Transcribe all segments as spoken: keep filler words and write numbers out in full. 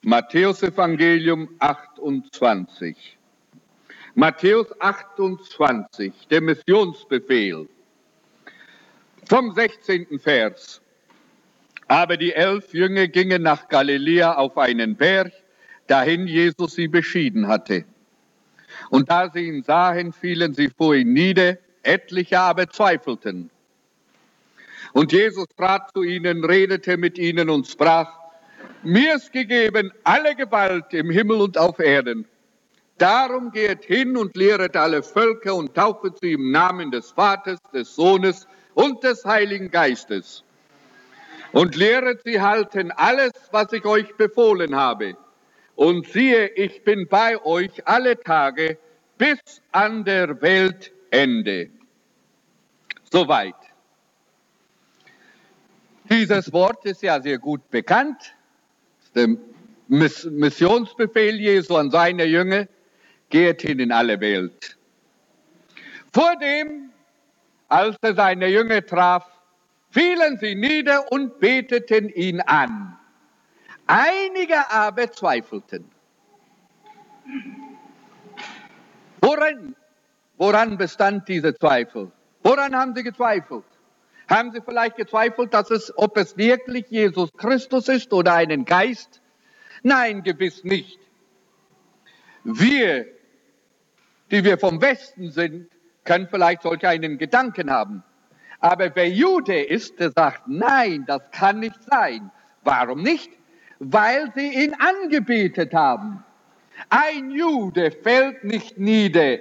Matthäusevangelium achtundzwanzig. Matthäus achtundzwanzig, der Missionsbefehl. Vom sechzehnten Vers. Aber die elf Jünger gingen nach Galiläa auf einen Berg, dahin Jesus sie beschieden hatte. Und da sie ihn sahen, fielen sie vor ihm nieder, etliche aber zweifelten. Und Jesus trat zu ihnen, redete mit ihnen und sprach: Mir ist gegeben alle Gewalt im Himmel und auf Erden. Darum geht hin und lehret alle Völker und taufet sie im Namen des Vaters, des Sohnes und des Heiligen Geistes. Und lehret sie halten alles, was ich euch befohlen habe. Und siehe, ich bin bei euch alle Tage bis an der Weltende. Soweit. Dieses Wort ist ja sehr gut bekannt. Der Missionsbefehl Jesu an seine Jünger: Geht hin in alle Welt. Vor dem, als er seine Jünger traf, fielen sie nieder und beteten ihn an. Einige aber zweifelten. Woran, woran bestand diese Zweifel? Woran haben sie gezweifelt? Haben sie vielleicht gezweifelt, dass es, ob es wirklich Jesus Christus ist oder einen Geist? Nein, gewiss nicht. Wir, die wir vom Westen sind, können vielleicht solch einen Gedanken haben. Aber wer Jude ist, der sagt, nein, das kann nicht sein. Warum nicht? Weil sie ihn angebetet haben. Ein Jude fällt nicht nieder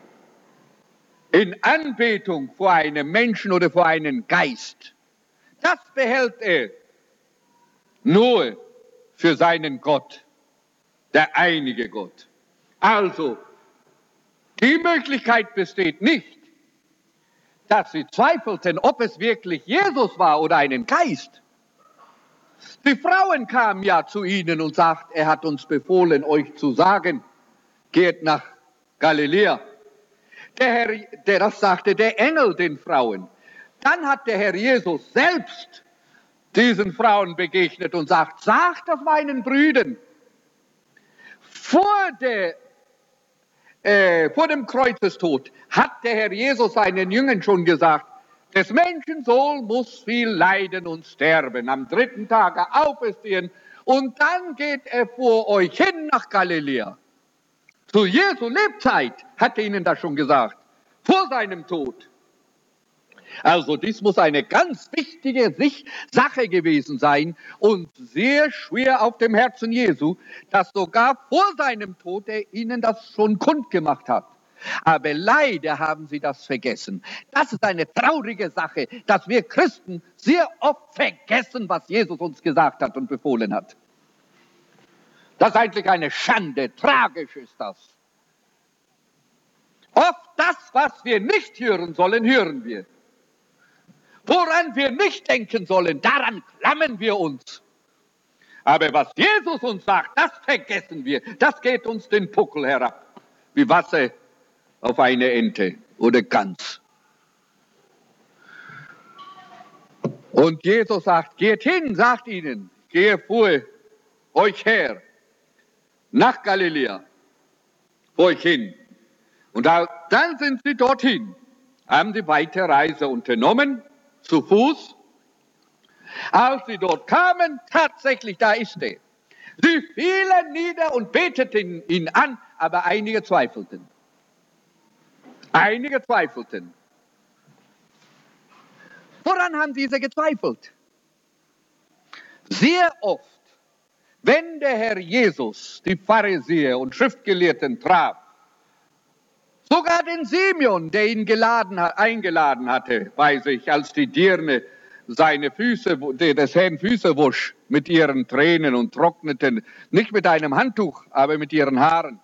in Anbetung vor einem Menschen oder vor einem Geist. Das behält er nur für seinen Gott, der einige Gott. Also, die Möglichkeit besteht nicht, dass sie zweifelten, ob es wirklich Jesus war oder einen Geist. Die Frauen kamen ja zu ihnen und sagten, er hat uns befohlen, euch zu sagen, geht nach Galiläa. Der Herr, der, das sagte der Engel den Frauen. Dann hat der Herr Jesus selbst diesen Frauen begegnet und sagt, sagt das meinen Brüdern. Vor, der, äh, vor dem Kreuzestod hat der Herr Jesus seinen Jüngern schon gesagt, des Menschensohn muss viel leiden und sterben, am dritten Tage auferstehen und dann geht er vor euch hin nach Galiläa. Zu Jesu Lebzeit hat er ihnen das schon gesagt, vor seinem Tod. Also dies muss eine ganz wichtige Sache gewesen sein und sehr schwer auf dem Herzen Jesu, dass sogar vor seinem Tod er ihnen das schon kundgemacht hat. Aber leider haben sie das vergessen. Das ist eine traurige Sache, dass wir Christen sehr oft vergessen, was Jesus uns gesagt hat und befohlen hat. Das ist eigentlich eine Schande, tragisch ist das. Oft das, was wir nicht hören sollen, hören wir. Woran wir nicht denken sollen, daran klammern wir uns. Aber was Jesus uns sagt, das vergessen wir. Das geht uns den Puckel herab, wie Wasser auf eine Ente oder Gans. Und Jesus sagt, geht hin, sagt ihnen, gehe vor euch her, nach Galiläa, vor euch hin. Und da, dann sind sie dorthin, haben die weite Reise unternommen, zu Fuß. Als sie dort kamen, tatsächlich, da ist er. Sie fielen nieder und beteten ihn an, aber einige zweifelten. Einige zweifelten. Woran haben diese gezweifelt? Sehr oft, wenn der Herr Jesus die Pharisäer und Schriftgelehrten traf, sogar den Simeon, der ihn geladen, eingeladen hatte bei sich, als die Dirne seine Füße, des Herrn Füße wusch mit ihren Tränen und trockneten, nicht mit einem Handtuch, aber mit ihren Haaren.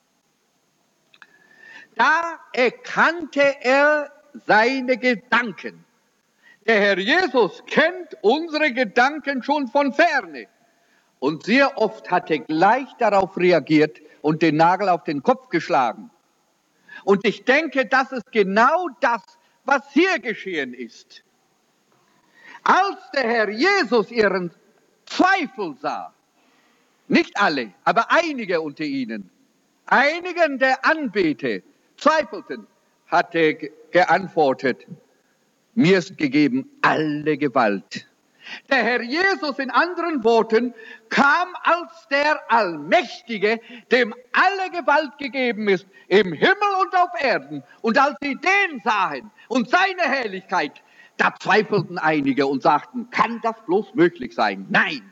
Da erkannte er seine Gedanken. Der Herr Jesus kennt unsere Gedanken schon von ferne. Und sehr oft hat er gleich darauf reagiert und den Nagel auf den Kopf geschlagen. Und ich denke, das ist genau das, was hier geschehen ist. Als der Herr Jesus ihren Zweifel sah, nicht alle, aber einige unter ihnen, einigen der Anbeter zweifelten, hat er geantwortet, mir ist gegeben alle Gewalt. Der Herr Jesus in anderen Worten kam als der Allmächtige, dem alle Gewalt gegeben ist, im Himmel und auf Erden. Und als sie den sahen und seine Herrlichkeit, da zweifelten einige und sagten, kann das bloß möglich sein? Nein.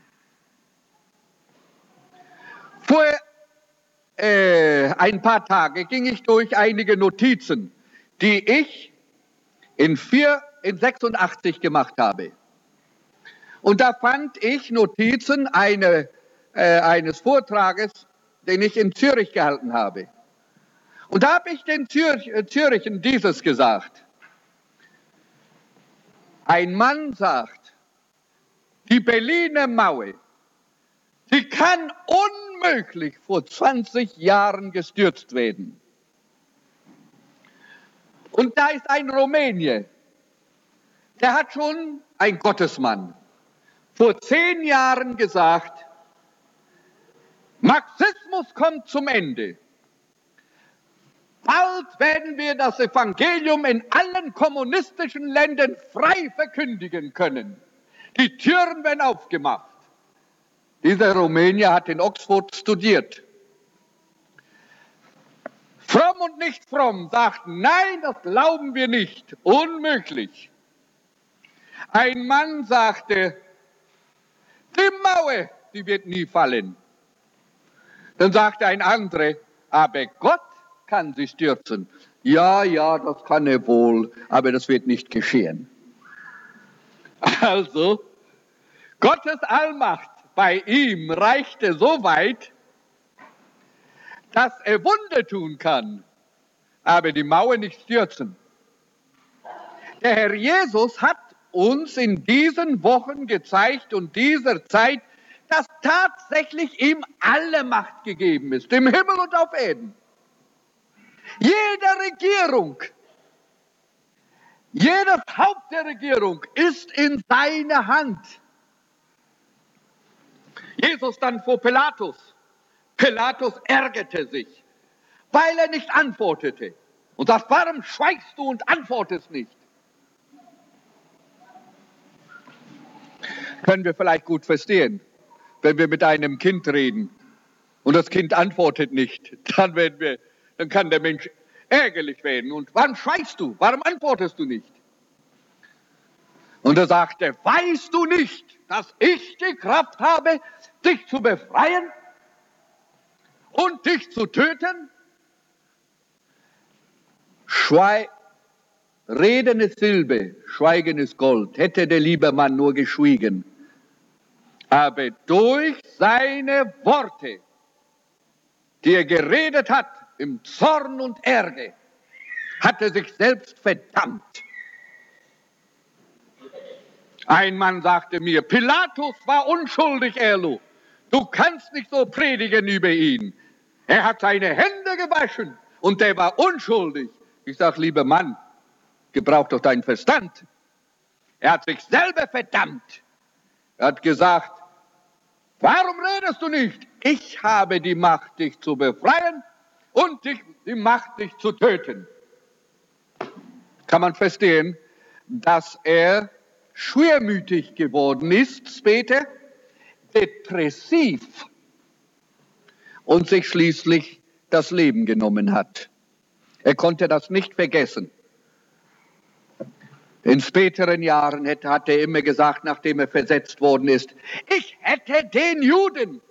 Vor äh, ein paar Tagen ging ich durch einige Notizen, die ich in, vier, in sechsundachtzig gemacht habe. Und da fand ich Notizen eine, äh, eines Vortrages, den ich in Zürich gehalten habe. Und da habe ich den Zürich, äh, Zürichen dieses gesagt. Ein Mann sagt, die Berliner Mauer, die kann unmöglich vor zwanzig Jahren gestürzt werden. Und da ist ein Rumänier, der hat schon, ein Gottesmann, vor zehn Jahren gesagt, Marxismus kommt zum Ende. Bald werden wir das Evangelium in allen kommunistischen Ländern frei verkündigen können. Die Türen werden aufgemacht. Dieser Rumänier hat in Oxford studiert. Fromm und nicht fromm sagten, nein, das glauben wir nicht, unmöglich. Ein Mann sagte, die Mauer, die wird nie fallen. Dann sagte ein anderer, aber Gott kann sie stürzen. Ja, ja, das kann er wohl, aber das wird nicht geschehen. Also, Gottes Allmacht bei ihm reichte so weit, dass er Wunder tun kann, aber die Mauer nicht stürzen. Der Herr Jesus hat uns in diesen Wochen gezeigt und dieser Zeit, dass tatsächlich ihm alle Macht gegeben ist, im Himmel und auf Erden. Jede Regierung, jedes Haupt der Regierung ist in seiner Hand. Jesus dann vor Pilatus. Pilatus ärgerte sich, weil er nicht antwortete. Und sagt, warum schweigst du und antwortest nicht? Können wir vielleicht gut verstehen, wenn wir mit einem Kind reden und das Kind antwortet nicht, dann, werden wir, dann kann der Mensch ärgerlich werden. Und warum schweigst du? Warum antwortest du nicht? Und er sagte, weißt du nicht, dass ich die Kraft habe, dich zu befreien und dich zu töten? Schwei Reden ist Silber, Schweigen ist Gold. Hätte der liebe Mann nur geschwiegen. Aber durch seine Worte, die er geredet hat, im Zorn und Ärger, hat er sich selbst verdammt. Ein Mann sagte mir, Pilatus war unschuldig, Erlo. Du kannst nicht so predigen über ihn. Er hat seine Hände gewaschen und er war unschuldig. Ich sage, lieber Mann, gebrauch doch deinen Verstand. Er hat sich selber verdammt. Er hat gesagt, warum redest du nicht? Ich habe die Macht, dich zu befreien und dich, die Macht, dich zu töten. Kann man verstehen, dass er schwermütig geworden ist, später depressiv und sich schließlich das Leben genommen hat. Er konnte das nicht vergessen. In späteren Jahren hat er immer gesagt, nachdem er versetzt worden ist, ich hätte den Juden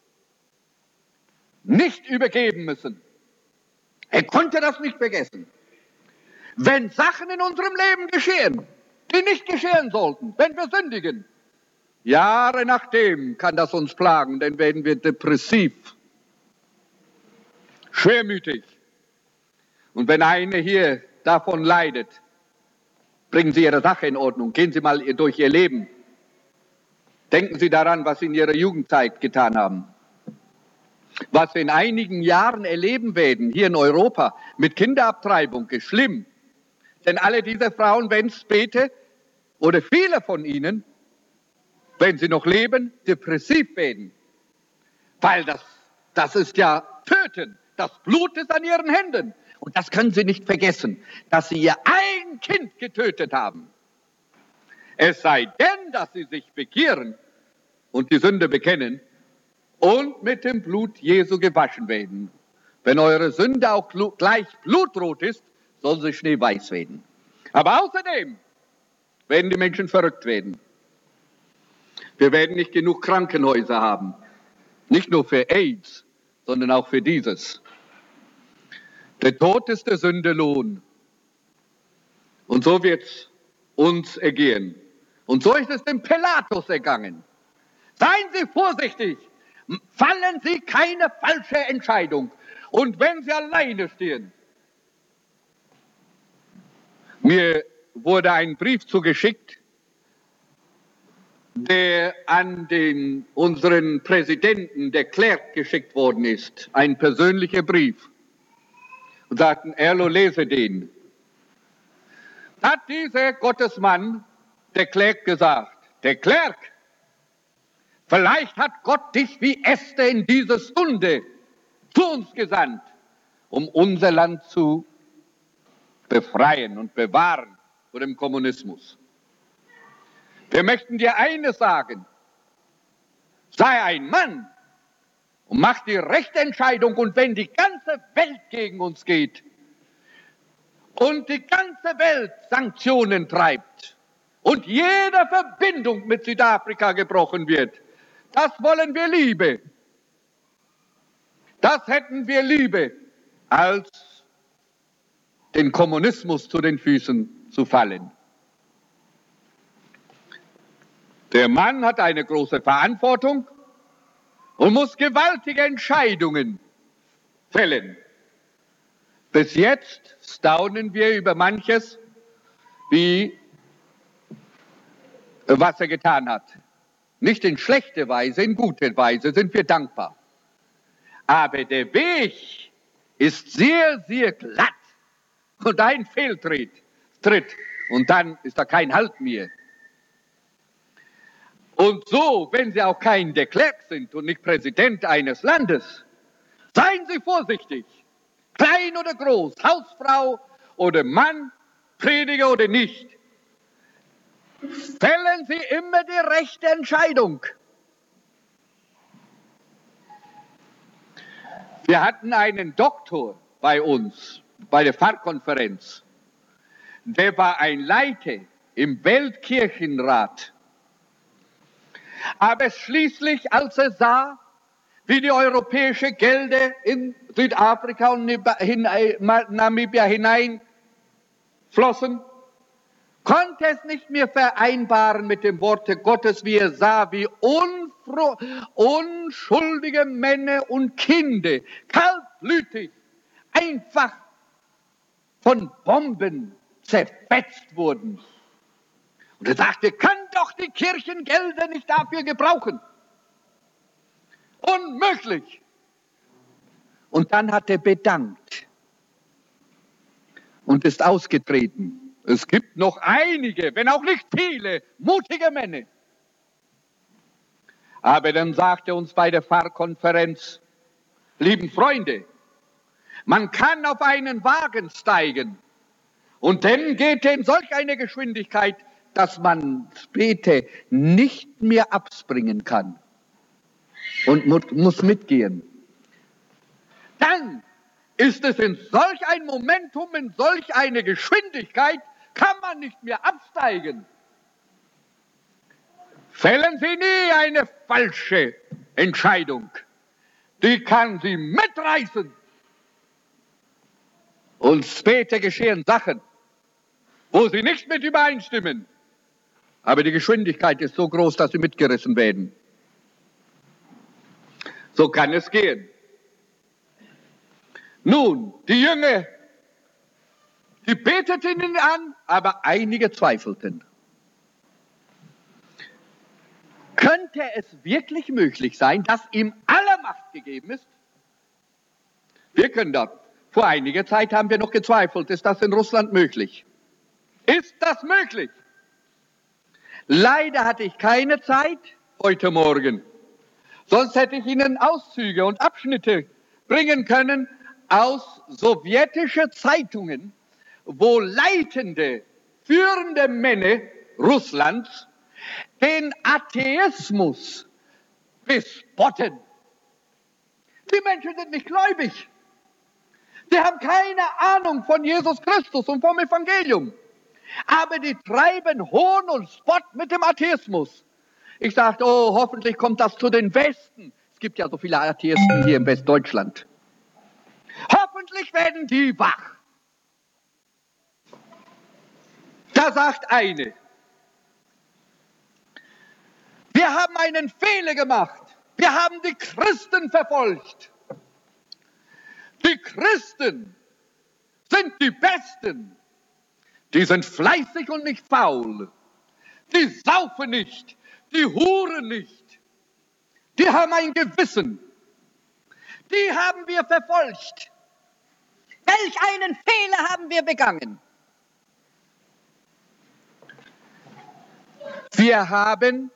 nicht übergeben müssen. Er konnte das nicht vergessen. Wenn Sachen in unserem Leben geschehen, die nicht geschehen sollten, wenn wir sündigen, Jahre nachdem kann das uns plagen, dann werden wir depressiv, schwermütig. Und wenn einer hier davon leidet, bringen Sie Ihre Sache in Ordnung. Gehen Sie mal durch Ihr Leben. Denken Sie daran, was Sie in Ihrer Jugendzeit getan haben. Was wir in einigen Jahren erleben werden, hier in Europa, mit Kinderabtreibung, ist schlimm. Denn alle diese Frauen werden später, oder viele von ihnen, wenn sie noch leben, depressiv werden. weil das, das ist ja Töten. Das Blut ist an ihren Händen. Und das können Sie nicht vergessen, dass Sie Ihr ein Kind getötet haben. Es sei denn, dass Sie sich bekehren und die Sünde bekennen und mit dem Blut Jesu gewaschen werden. Wenn eure Sünde auch gleich blutrot ist, soll sie schneeweiß werden. Aber außerdem werden die Menschen verrückt werden. Wir werden nicht genug Krankenhäuser haben. Nicht nur für AIDS, sondern auch für dieses. Der Tod ist der Sünde Lohn. Und so wird es uns ergehen. Und so ist es dem Pilatus ergangen. Seien Sie vorsichtig. Fallen Sie keine falsche Entscheidung. Und wenn Sie alleine stehen. Mir wurde ein Brief zugeschickt, der an den, unseren Präsidenten, der Clerk, geschickt worden ist. Ein persönlicher Brief. Und sagten, Erlo, lese den. Hat dieser Gottesmann, der Clerk, gesagt, der Clerk, vielleicht hat Gott dich wie Esther in diese Stunde zu uns gesandt, um unser Land zu befreien und bewahren vor dem Kommunismus. Wir möchten dir eines sagen, sei ein Mann und mach die rechte Entscheidung, und wenn die ganze Welt gegen uns geht und die ganze Welt Sanktionen treibt und jede Verbindung mit Südafrika gebrochen wird, das wollen wir Liebe. Das hätten wir Liebe, als den Kommunismus zu den Füßen zu fallen. Der Mann hat eine große Verantwortung und muss gewaltige Entscheidungen fällen. Bis jetzt staunen wir über manches, wie, was er getan hat. Nicht in schlechter Weise, in guter Weise sind wir dankbar. Aber der Weg ist sehr, sehr glatt und ein Fehltritt, tritt, und dann ist da kein Halt mehr. Und so, wenn Sie auch kein de Klerk sind und nicht Präsident eines Landes, seien Sie vorsichtig, klein oder groß, Hausfrau oder Mann, Prediger oder nicht. Fällen Sie immer die rechte Entscheidung. Wir hatten einen Doktor bei uns, bei der Pfarrkonferenz. Der war ein Leiter im Weltkirchenrat. Aber schließlich, als er sah, wie die europäischen Gelder in Südafrika und Namibia hineinflossen, konnte es nicht mehr vereinbaren mit dem Worte Gottes, wie er sah, wie unfro- unschuldige Männer und Kinder kaltblütig einfach von Bomben zerfetzt wurden. Und er sagte, kann doch die Kirchengelder nicht dafür gebrauchen. Unmöglich. Und dann hat er bedankt und ist ausgetreten. Es gibt noch einige, wenn auch nicht viele, mutige Männer. Aber dann sagte er uns bei der Pfarrkonferenz, lieben Freunde, man kann auf einen Wagen steigen und dann geht er in solch eine Geschwindigkeit, dass man später nicht mehr abspringen kann und muss mitgehen. Dann ist es in solch ein Momentum, in solch eine Geschwindigkeit, kann man nicht mehr absteigen. Fällen Sie nie eine falsche Entscheidung. Die kann Sie mitreißen. Und später geschehen Sachen, wo Sie nicht mit übereinstimmen. Aber die Geschwindigkeit ist so groß, dass Sie mitgerissen werden. So kann es gehen. Nun, die Jünger, die beteten ihn an, aber einige zweifelten. Könnte es wirklich möglich sein, dass ihm alle Macht gegeben ist? Wir können da, vor einiger Zeit haben wir noch gezweifelt, ist das in Russland möglich? Ist das möglich? Leider hatte ich keine Zeit heute Morgen, Sonst hätte ich Ihnen Auszüge und Abschnitte bringen können aus sowjetischen Zeitungen, wo leitende, führende Männer Russlands den Atheismus bespotten. Die Menschen sind nicht gläubig. Die haben keine Ahnung von Jesus Christus und vom Evangelium. Aber die treiben Hohn und Spott mit dem Atheismus. Ich sagte, oh, hoffentlich kommt das zu den Westen. Es gibt ja so viele Atheisten hier in Westdeutschland. Hoffentlich werden die wach. Da sagt eine, wir haben einen Fehler gemacht. Wir haben die Christen verfolgt. Die Christen sind die Besten. Die sind fleißig und nicht faul. Die saufen nicht. Die huren nicht. Die haben ein Gewissen. Die haben wir verfolgt. Welch einen Fehler haben wir begangen? Wir haben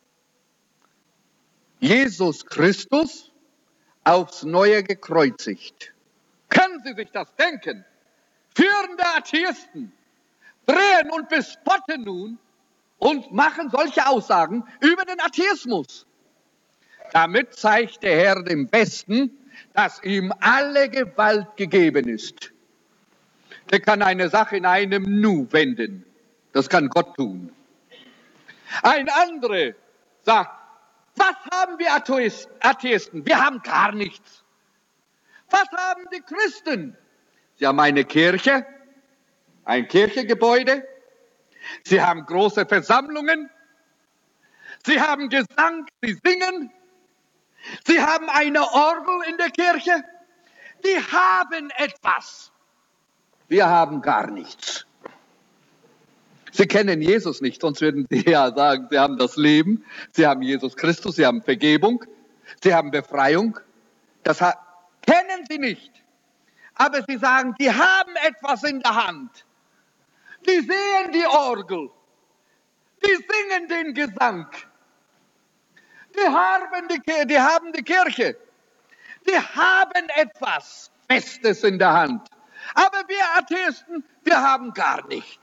Jesus Christus aufs Neue gekreuzigt. Können Sie sich das denken? Führende Atheisten drehen und bespotten nun und machen solche Aussagen über den Atheismus. Damit zeigt der Herr dem Westen, dass ihm alle Gewalt gegeben ist. Der kann eine Sache in einem Nu wenden. Das kann Gott tun. Ein anderer sagt, was haben wir Atheisten? Wir haben gar nichts. Was haben die Christen? Sie haben eine Kirche, ein Kirchengebäude. Sie haben große Versammlungen. Sie haben Gesang, sie singen. Sie haben eine Orgel in der Kirche. Die haben etwas. Wir haben gar nichts. Sie kennen Jesus nicht, sonst würden Sie ja sagen, Sie haben das Leben, Sie haben Jesus Christus, Sie haben Vergebung, Sie haben Befreiung. Das kennen Sie nicht. Aber Sie sagen, die haben etwas in der Hand. Die sehen die Orgel. Die singen den Gesang. Die haben die, die haben die Kirche. Die haben etwas Festes in der Hand. Aber wir Atheisten, wir haben gar nichts.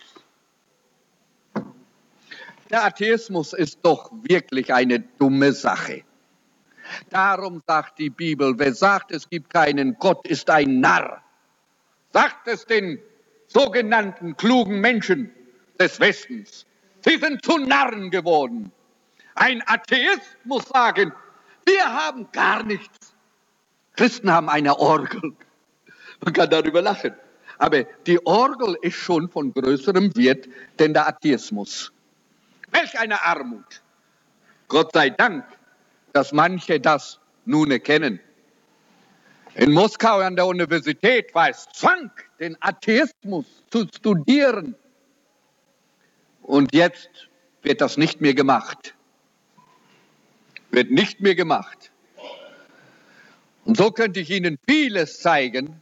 Der Atheismus ist doch wirklich eine dumme Sache. Darum sagt die Bibel, wer sagt, es gibt keinen Gott, ist ein Narr. Sagt es den sogenannten klugen Menschen des Westens. Sie sind zu Narren geworden. Ein Atheist muss sagen, wir haben gar nichts. Christen haben eine Orgel. Man kann darüber lachen. Aber die Orgel ist schon von größerem Wert denn der Atheismus. Welch eine Armut. Gott sei Dank, dass manche das nun erkennen. In Moskau an der Universität war es Zwang, den Atheismus zu studieren. Und jetzt wird das nicht mehr gemacht. Wird nicht mehr gemacht. Und so könnte ich Ihnen vieles zeigen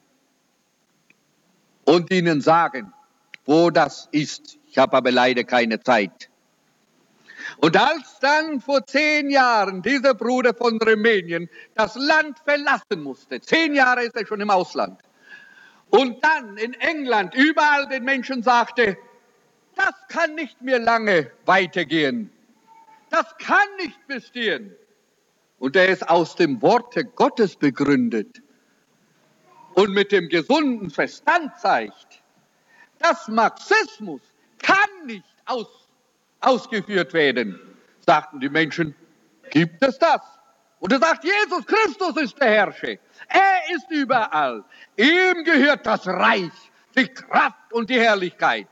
und Ihnen sagen, wo das ist. Ich habe aber leider keine Zeit. Und als dann vor zehn Jahren dieser Bruder von Rumänien das Land verlassen musste, zehn Jahre ist er schon im Ausland, und dann in England überall den Menschen sagte, das kann nicht mehr lange weitergehen, das kann nicht bestehen. Und er ist aus dem Worte Gottes begründet und mit dem gesunden Verstand zeigt, dass Marxismus kann nicht aus ausgeführt werden, sagten die Menschen, gibt es das? Und er sagt, Jesus Christus ist der Herrscher. Er ist überall. Ihm gehört das Reich, die Kraft und die Herrlichkeit.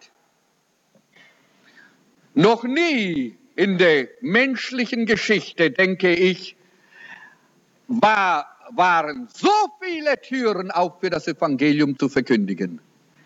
Noch nie in der menschlichen Geschichte, denke ich, war, waren so viele Türen auf für das Evangelium zu verkündigen.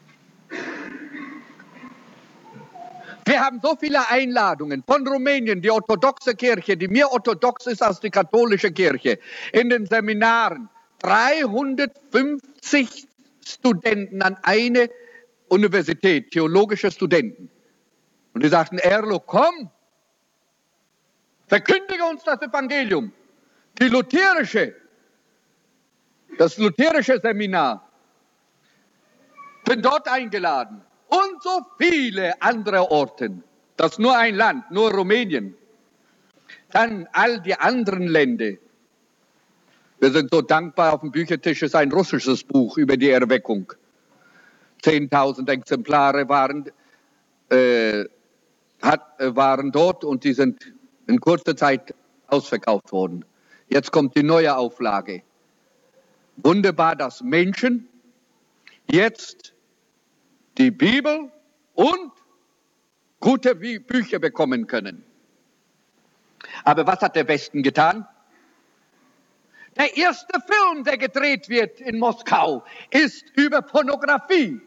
Wir haben so viele Einladungen von Rumänien, die orthodoxe Kirche, die mehr orthodox ist als die katholische Kirche, in den Seminaren. dreihundertfünfzig Studenten an eine Universität, theologische Studenten. Und die sagten, Erlo, komm, verkündige uns das Evangelium. die lutherische, das lutherische Seminar, bin dort eingeladen. Und so viele andere Orten. Das ist nur ein Land, nur Rumänien. Dann all die anderen Länder. Wir sind so dankbar, auf dem Büchertisch ist ein russisches Buch über die Erweckung. Zehntausend Exemplare waren, äh, hat, äh, waren dort und die sind in kurzer Zeit ausverkauft worden. Jetzt kommt die neue Auflage. Wunderbar, dass Menschen jetzt die Bibel und gute Bücher bekommen können. Aber was hat der Westen getan? Der erste Film, der gedreht wird in Moskau, ist über Pornografie.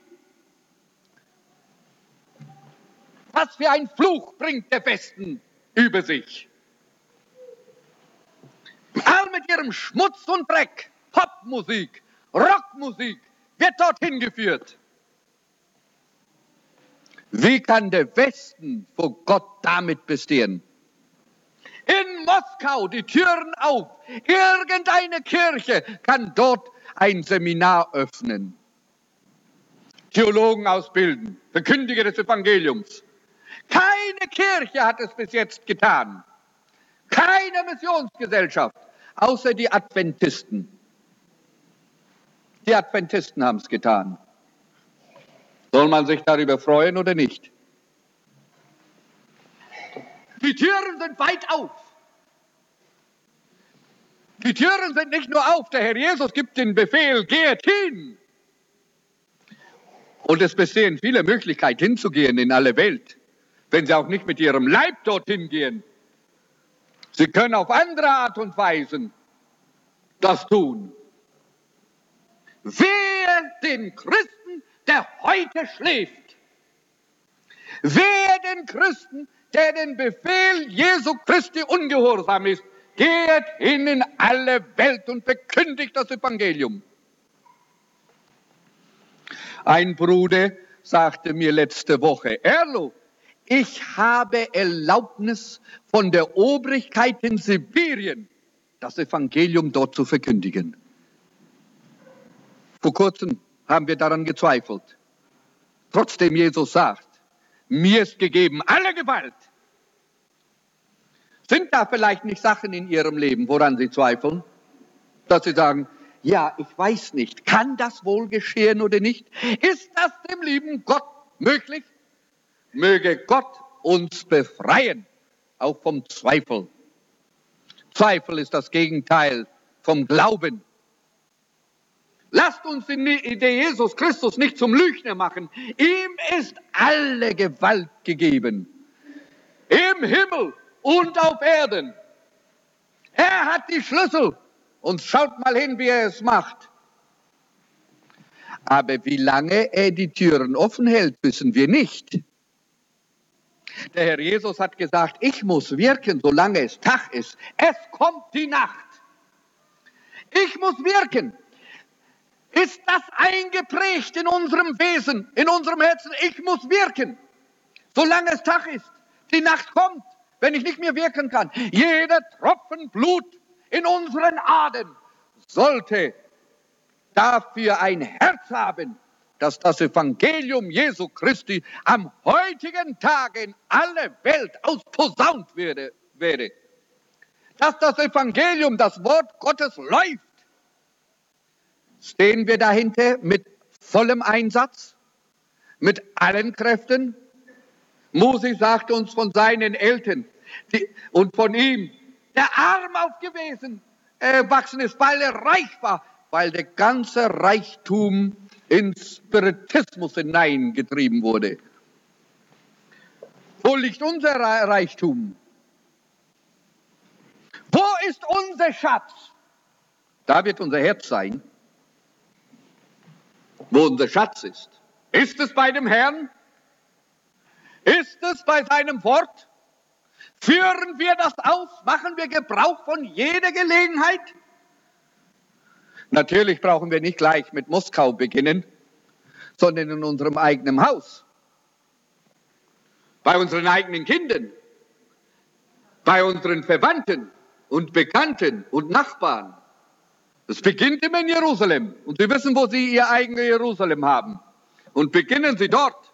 Was für ein Fluch bringt der Westen über sich? All mit ihrem Schmutz und Dreck, Popmusik, Rockmusik, wird dorthin geführt. Wie kann der Westen vor Gott damit bestehen? In Moskau die Türen auf. Irgendeine Kirche kann dort ein Seminar öffnen. Theologen ausbilden, Verkündiger des Evangeliums. Keine Kirche hat es bis jetzt getan. Keine Missionsgesellschaft, außer die Adventisten. Die Adventisten haben es getan. Soll man sich darüber freuen oder nicht? Die Türen sind weit auf. Die Türen sind nicht nur auf, der Herr Jesus gibt den Befehl, geht hin. Und es bestehen viele Möglichkeiten hinzugehen in alle Welt, wenn Sie auch nicht mit Ihrem Leib dorthin gehen. Sie können auf andere Art und Weise das tun. Wehe den Christen, der heute schläft. Wehe den Christen, der den Befehl Jesu Christi ungehorsam ist. Geht hin in alle Welt und verkündigt das Evangelium. Ein Bruder sagte mir letzte Woche, Erlo, ich habe Erlaubnis von der Obrigkeit in Sibirien, das Evangelium dort zu verkündigen. Vor kurzem haben wir daran gezweifelt. Trotzdem Jesus sagt, mir ist gegeben alle Gewalt. Sind da vielleicht nicht Sachen in Ihrem Leben, woran Sie zweifeln? Dass Sie sagen, ja, ich weiß nicht, kann das wohl geschehen oder nicht? Ist das dem lieben Gott möglich? Möge Gott uns befreien, auch vom Zweifel. Zweifel ist das Gegenteil vom Glauben. Lasst uns den Jesus Christus nicht zum Lügner machen. Ihm ist alle Gewalt gegeben. Im Himmel und auf Erden. Er hat die Schlüssel. Und schaut mal hin, wie er es macht. Aber wie lange er die Türen offen hält, wissen wir nicht. Der Herr Jesus hat gesagt, ich muss wirken, solange es Tag ist. Es kommt die Nacht. Ich muss wirken. Ist das eingeprägt in unserem Wesen, in unserem Herzen? Ich muss wirken, solange es Tag ist. Die Nacht kommt, wenn ich nicht mehr wirken kann. Jeder Tropfen Blut in unseren Adern sollte dafür ein Herz haben, dass das Evangelium Jesu Christi am heutigen Tag in alle Welt ausposaunt werde, werde. Dass das Evangelium, das Wort Gottes läuft. Stehen wir dahinter mit vollem Einsatz, mit allen Kräften? Mose sagt uns von seinen Eltern die, und von ihm, der arm aufgewachsen äh, ist, weil er reich war, weil der ganze Reichtum in Spiritismus hineingetrieben wurde. Wo liegt unser Reichtum? Wo ist unser Schatz? Da wird unser Herz sein. Wo unser Schatz ist. Ist es bei dem Herrn? Ist es bei seinem Wort? Führen wir das aus? Machen wir Gebrauch von jeder Gelegenheit? Natürlich brauchen wir nicht gleich mit Moskau beginnen, sondern in unserem eigenen Haus. Bei unseren eigenen Kindern. Bei unseren Verwandten. und Bekannten und Nachbarn. Es beginnt immer in Jerusalem. Und Sie wissen, wo Sie Ihr eigenes Jerusalem haben. Und beginnen Sie dort.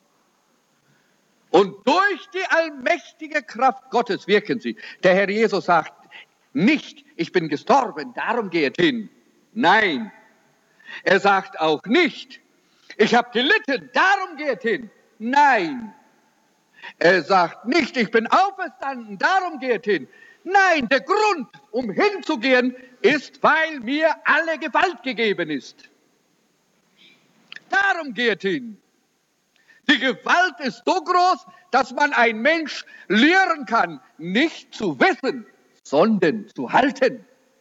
Und durch die allmächtige Kraft Gottes wirken Sie. Der Herr Jesus sagt nicht, ich bin gestorben, darum geht hin. Nein, er sagt auch nicht, ich habe gelitten, darum geht hin. Nein, er sagt nicht, ich bin auferstanden, darum geht hin. Nein, der Grund, um hinzugehen, ist, weil mir alle Gewalt gegeben ist. Darum geht hin. Die Gewalt ist so groß, dass man ein Mensch lehren kann, nicht zu wissen, sondern zu halten.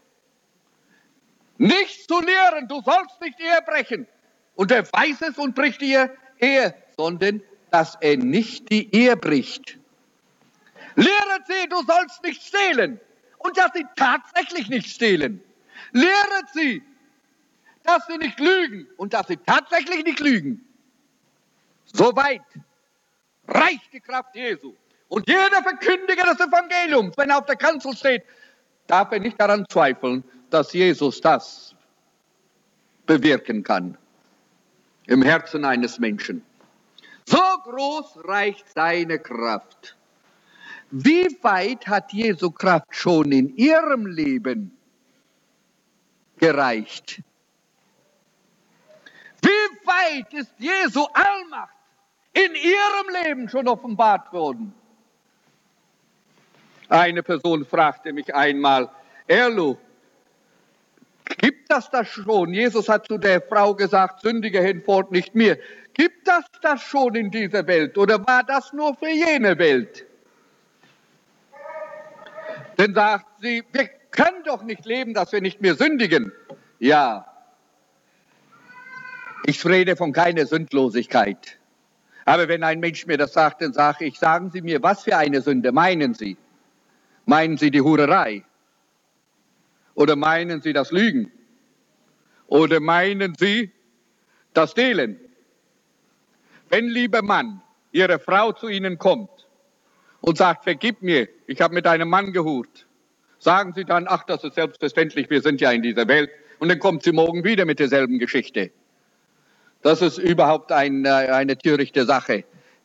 Nicht zu lehren, du sollst nicht Ehe brechen. Und er weiß es und bricht die Ehe, sondern dass er nicht die Ehe bricht. Lehret sie, du sollst nicht stehlen. Und dass sie tatsächlich nicht stehlen. Lehret sie, dass sie nicht lügen. Und dass sie tatsächlich nicht lügen. Soweit reicht die Kraft Jesu. Und jeder Verkündiger des Evangeliums, wenn er auf der Kanzel steht, darf er nicht daran zweifeln, dass Jesus das bewirken kann. Im Herzen eines Menschen. So groß reicht seine Kraft. Wie weit hat Jesu Kraft schon in Ihrem Leben gereicht? Wie weit ist Jesu Allmacht in Ihrem Leben schon offenbart worden? Eine Person fragte mich einmal, Erlo, gibt das das schon? Jesus hat zu der Frau gesagt, sündige hinfort nicht mehr. Gibt das das schon in dieser Welt oder war das nur für jene Welt? Dann sagt sie, wir können doch nicht leben, dass wir nicht mehr sündigen. Ja, ich rede von keiner Sündlosigkeit. Aber wenn ein Mensch mir das sagt, dann sage ich, sagen Sie mir, was für eine Sünde meinen Sie? Meinen Sie die Hurerei? Oder meinen Sie das Lügen? Oder meinen Sie das Stehlen? Wenn, lieber Mann, Ihre Frau zu Ihnen kommt und sagt, vergib mir, ich habe mit einem Mann gehurt, sagen Sie dann, ach, das ist selbstverständlich, wir sind ja in dieser Welt. Und dann kommt sie morgen wieder mit derselben Geschichte. Das ist überhaupt ein, eine törichte Sache.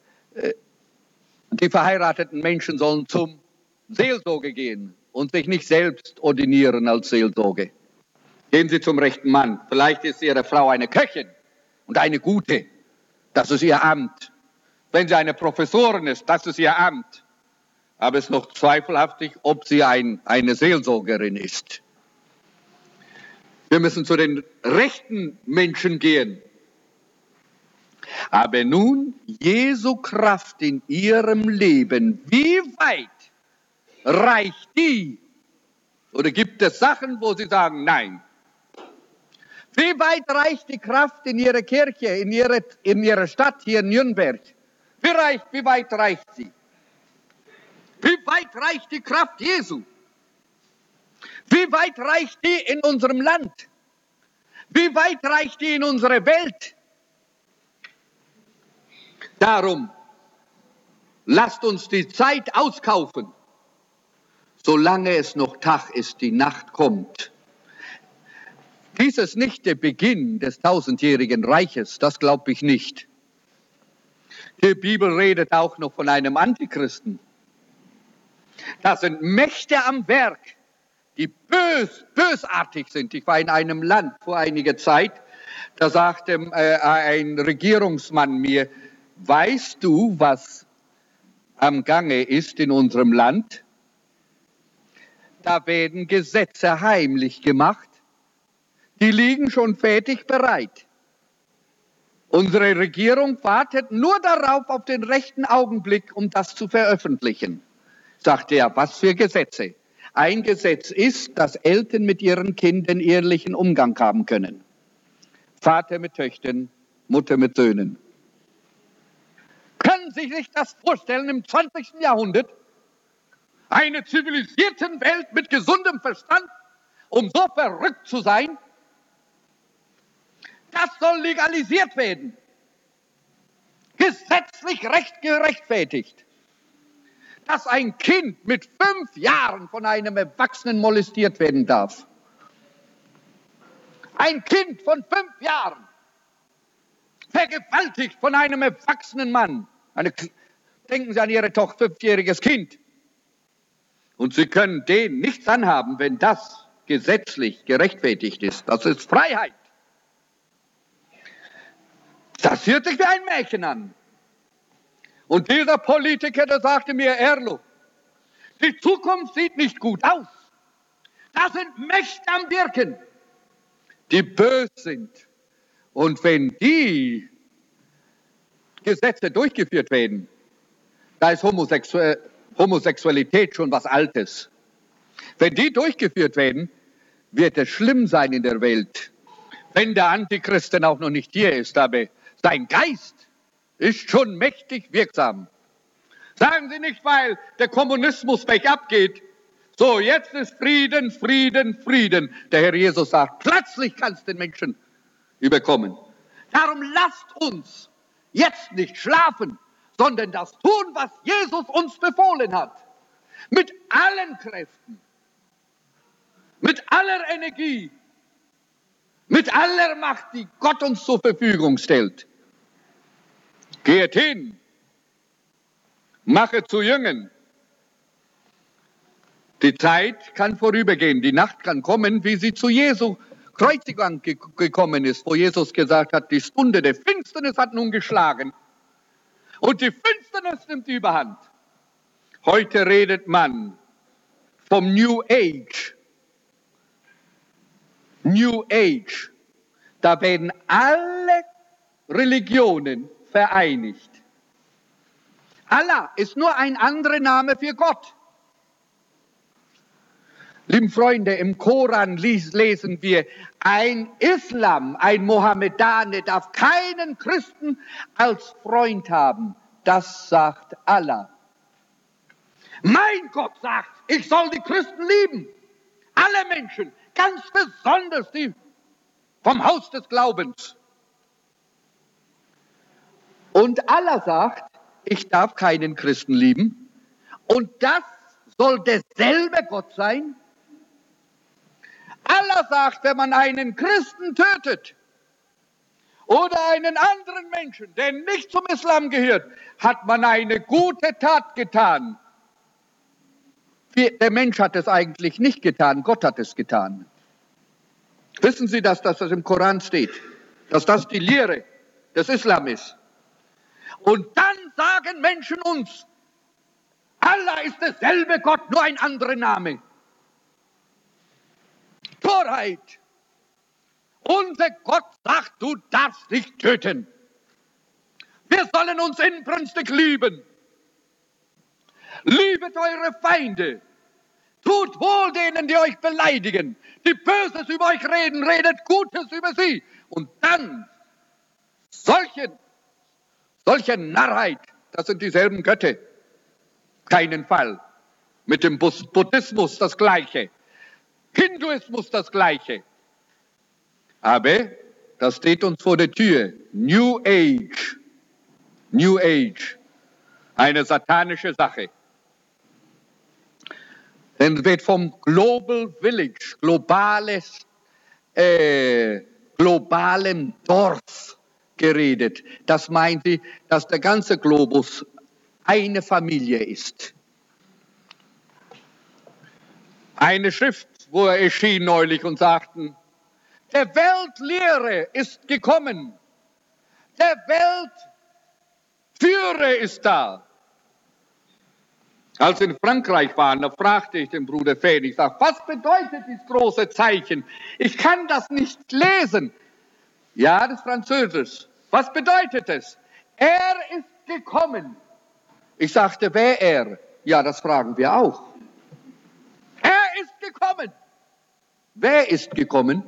Die verheirateten Menschen sollen zum Seelsorge gehen und sich nicht selbst ordinieren als Seelsorge. Gehen Sie zum rechten Mann. Vielleicht ist Ihre Frau eine Köchin und eine gute. Das ist ihr Amt. Wenn sie eine Professorin ist, das ist ihr Amt. Aber es ist noch zweifelhaftig, ob sie ein, eine Seelsorgerin ist. Wir müssen zu den rechten Menschen gehen. Aber nun, Jesu Kraft in Ihrem Leben, wie weit reicht die? Oder gibt es Sachen, wo Sie sagen, nein? Wie weit reicht die Kraft in Ihrer Kirche, in Ihrer, in Ihrer Stadt hier in Nürnberg? Wie, reicht, wie weit reicht sie? Wie weit reicht die Kraft Jesu? Wie weit reicht die in unserem Land? Wie weit reicht die in unserer Welt? Darum, lasst uns die Zeit auskaufen, solange es noch Tag ist, die Nacht kommt. Dies ist nicht der Beginn des tausendjährigen Reiches, das glaube ich nicht. Die Bibel redet auch noch von einem Antichristen. Das sind Mächte am Werk, die bös, bösartig sind. Ich war in einem Land vor einiger Zeit, da sagte äh, ein Regierungsmann mir, weißt du, was am Gange ist in unserem Land? Da werden Gesetze heimlich gemacht, die liegen schon fertig bereit. Unsere Regierung wartet nur darauf, auf den rechten Augenblick, um das zu veröffentlichen. Sagte er, was für Gesetze? Ein Gesetz ist, dass Eltern mit ihren Kindern ehelichen Umgang haben können. Vater mit Töchtern, Mutter mit Söhnen. Können Sie sich das vorstellen im zwanzigsten Jahrhundert? Eine zivilisierte Welt mit gesundem Verstand, um so verrückt zu sein? Das soll legalisiert werden. Gesetzlich recht gerechtfertigt. dass ein Kind mit fünf Jahren von einem Erwachsenen molestiert werden darf. Ein Kind von fünf Jahren, vergewaltigt von einem erwachsenen Mann. Eine, denken Sie an Ihre Tochter, fünfjähriges Kind. Und Sie können denen nichts anhaben, wenn das gesetzlich gerechtfertigt ist. Das ist Freiheit. Das hört sich wie ein Märchen an. Und dieser Politiker, der sagte mir, Erlo, die Zukunft sieht nicht gut aus. Da sind Mächte am Wirken, die böse sind. Und wenn die Gesetze durchgeführt werden, da ist Homosexu- Homosexualität schon was Altes. Wenn die durchgeführt werden, wird es schlimm sein in der Welt. Wenn der Antichrist denn auch noch nicht hier ist, aber sein Geist ist schon mächtig wirksam. Sagen Sie nicht, weil der Kommunismus bergab geht, so jetzt ist Frieden, Frieden, Frieden. Der Herr Jesus sagt, plötzlich kann es den Menschen überkommen. Darum lasst uns jetzt nicht schlafen, sondern das tun, was Jesus uns befohlen hat. Mit allen Kräften, mit aller Energie, mit aller Macht, die Gott uns zur Verfügung stellt. Geht hin, mache zu Jüngern. Die Zeit kann vorübergehen, die Nacht kann kommen, wie sie zu Jesu Kreuzigung ge- gekommen ist, wo Jesus gesagt hat, die Stunde der Finsternis hat nun geschlagen und die Finsternis nimmt die Überhand. Heute redet man vom New Age. New Age. Da werden alle Religionen vereinigt. Allah ist nur ein anderer Name für Gott. Lieben Freunde, im Koran lesen wir, ein Islam, ein Mohammedaner darf keinen Christen als Freund haben. Das sagt Allah. Mein Gott sagt, ich soll die Christen lieben. Alle Menschen, ganz besonders die vom Haus des Glaubens. Und Allah sagt, ich darf keinen Christen lieben. Und das soll derselbe Gott sein. Allah sagt, wenn man einen Christen tötet oder einen anderen Menschen, der nicht zum Islam gehört, hat man eine gute Tat getan. Der Mensch hat es eigentlich nicht getan, Gott hat es getan. Wissen Sie, dass das im Koran steht? Dass das die Lehre des Islam ist? Und dann sagen Menschen uns, Allah ist derselbe Gott, nur ein anderer Name. Torheit. Unser Gott sagt, du darfst nicht töten. Wir sollen uns inbrünstig lieben. Liebet eure Feinde. Tut wohl denen, die euch beleidigen. Die Böses über euch reden, redet Gutes über sie. Und dann solche, solche Narrheit, das sind dieselben Götter. Keinen Fall. Mit dem Buddhismus das Gleiche. Hinduismus das Gleiche. Aber das steht uns vor der Tür. New Age. New Age. Eine satanische Sache. Dann wird vom Global Village, globales, äh, globalem Dorf geredet. Das meint sie, dass der ganze Globus eine Familie ist. Eine Schrift, wo er erschien neulich und sagten, der Weltlehrer ist gekommen. Der Weltführer ist da. Als wir in Frankreich waren, da fragte ich den Bruder Fehn, ich sage, was bedeutet dieses große Zeichen? Ich kann das nicht lesen. Ja, das ist Französisch. Was bedeutet es? Er ist gekommen. Ich sagte, wer er? Ja, das fragen wir auch. Er ist gekommen. Wer ist gekommen?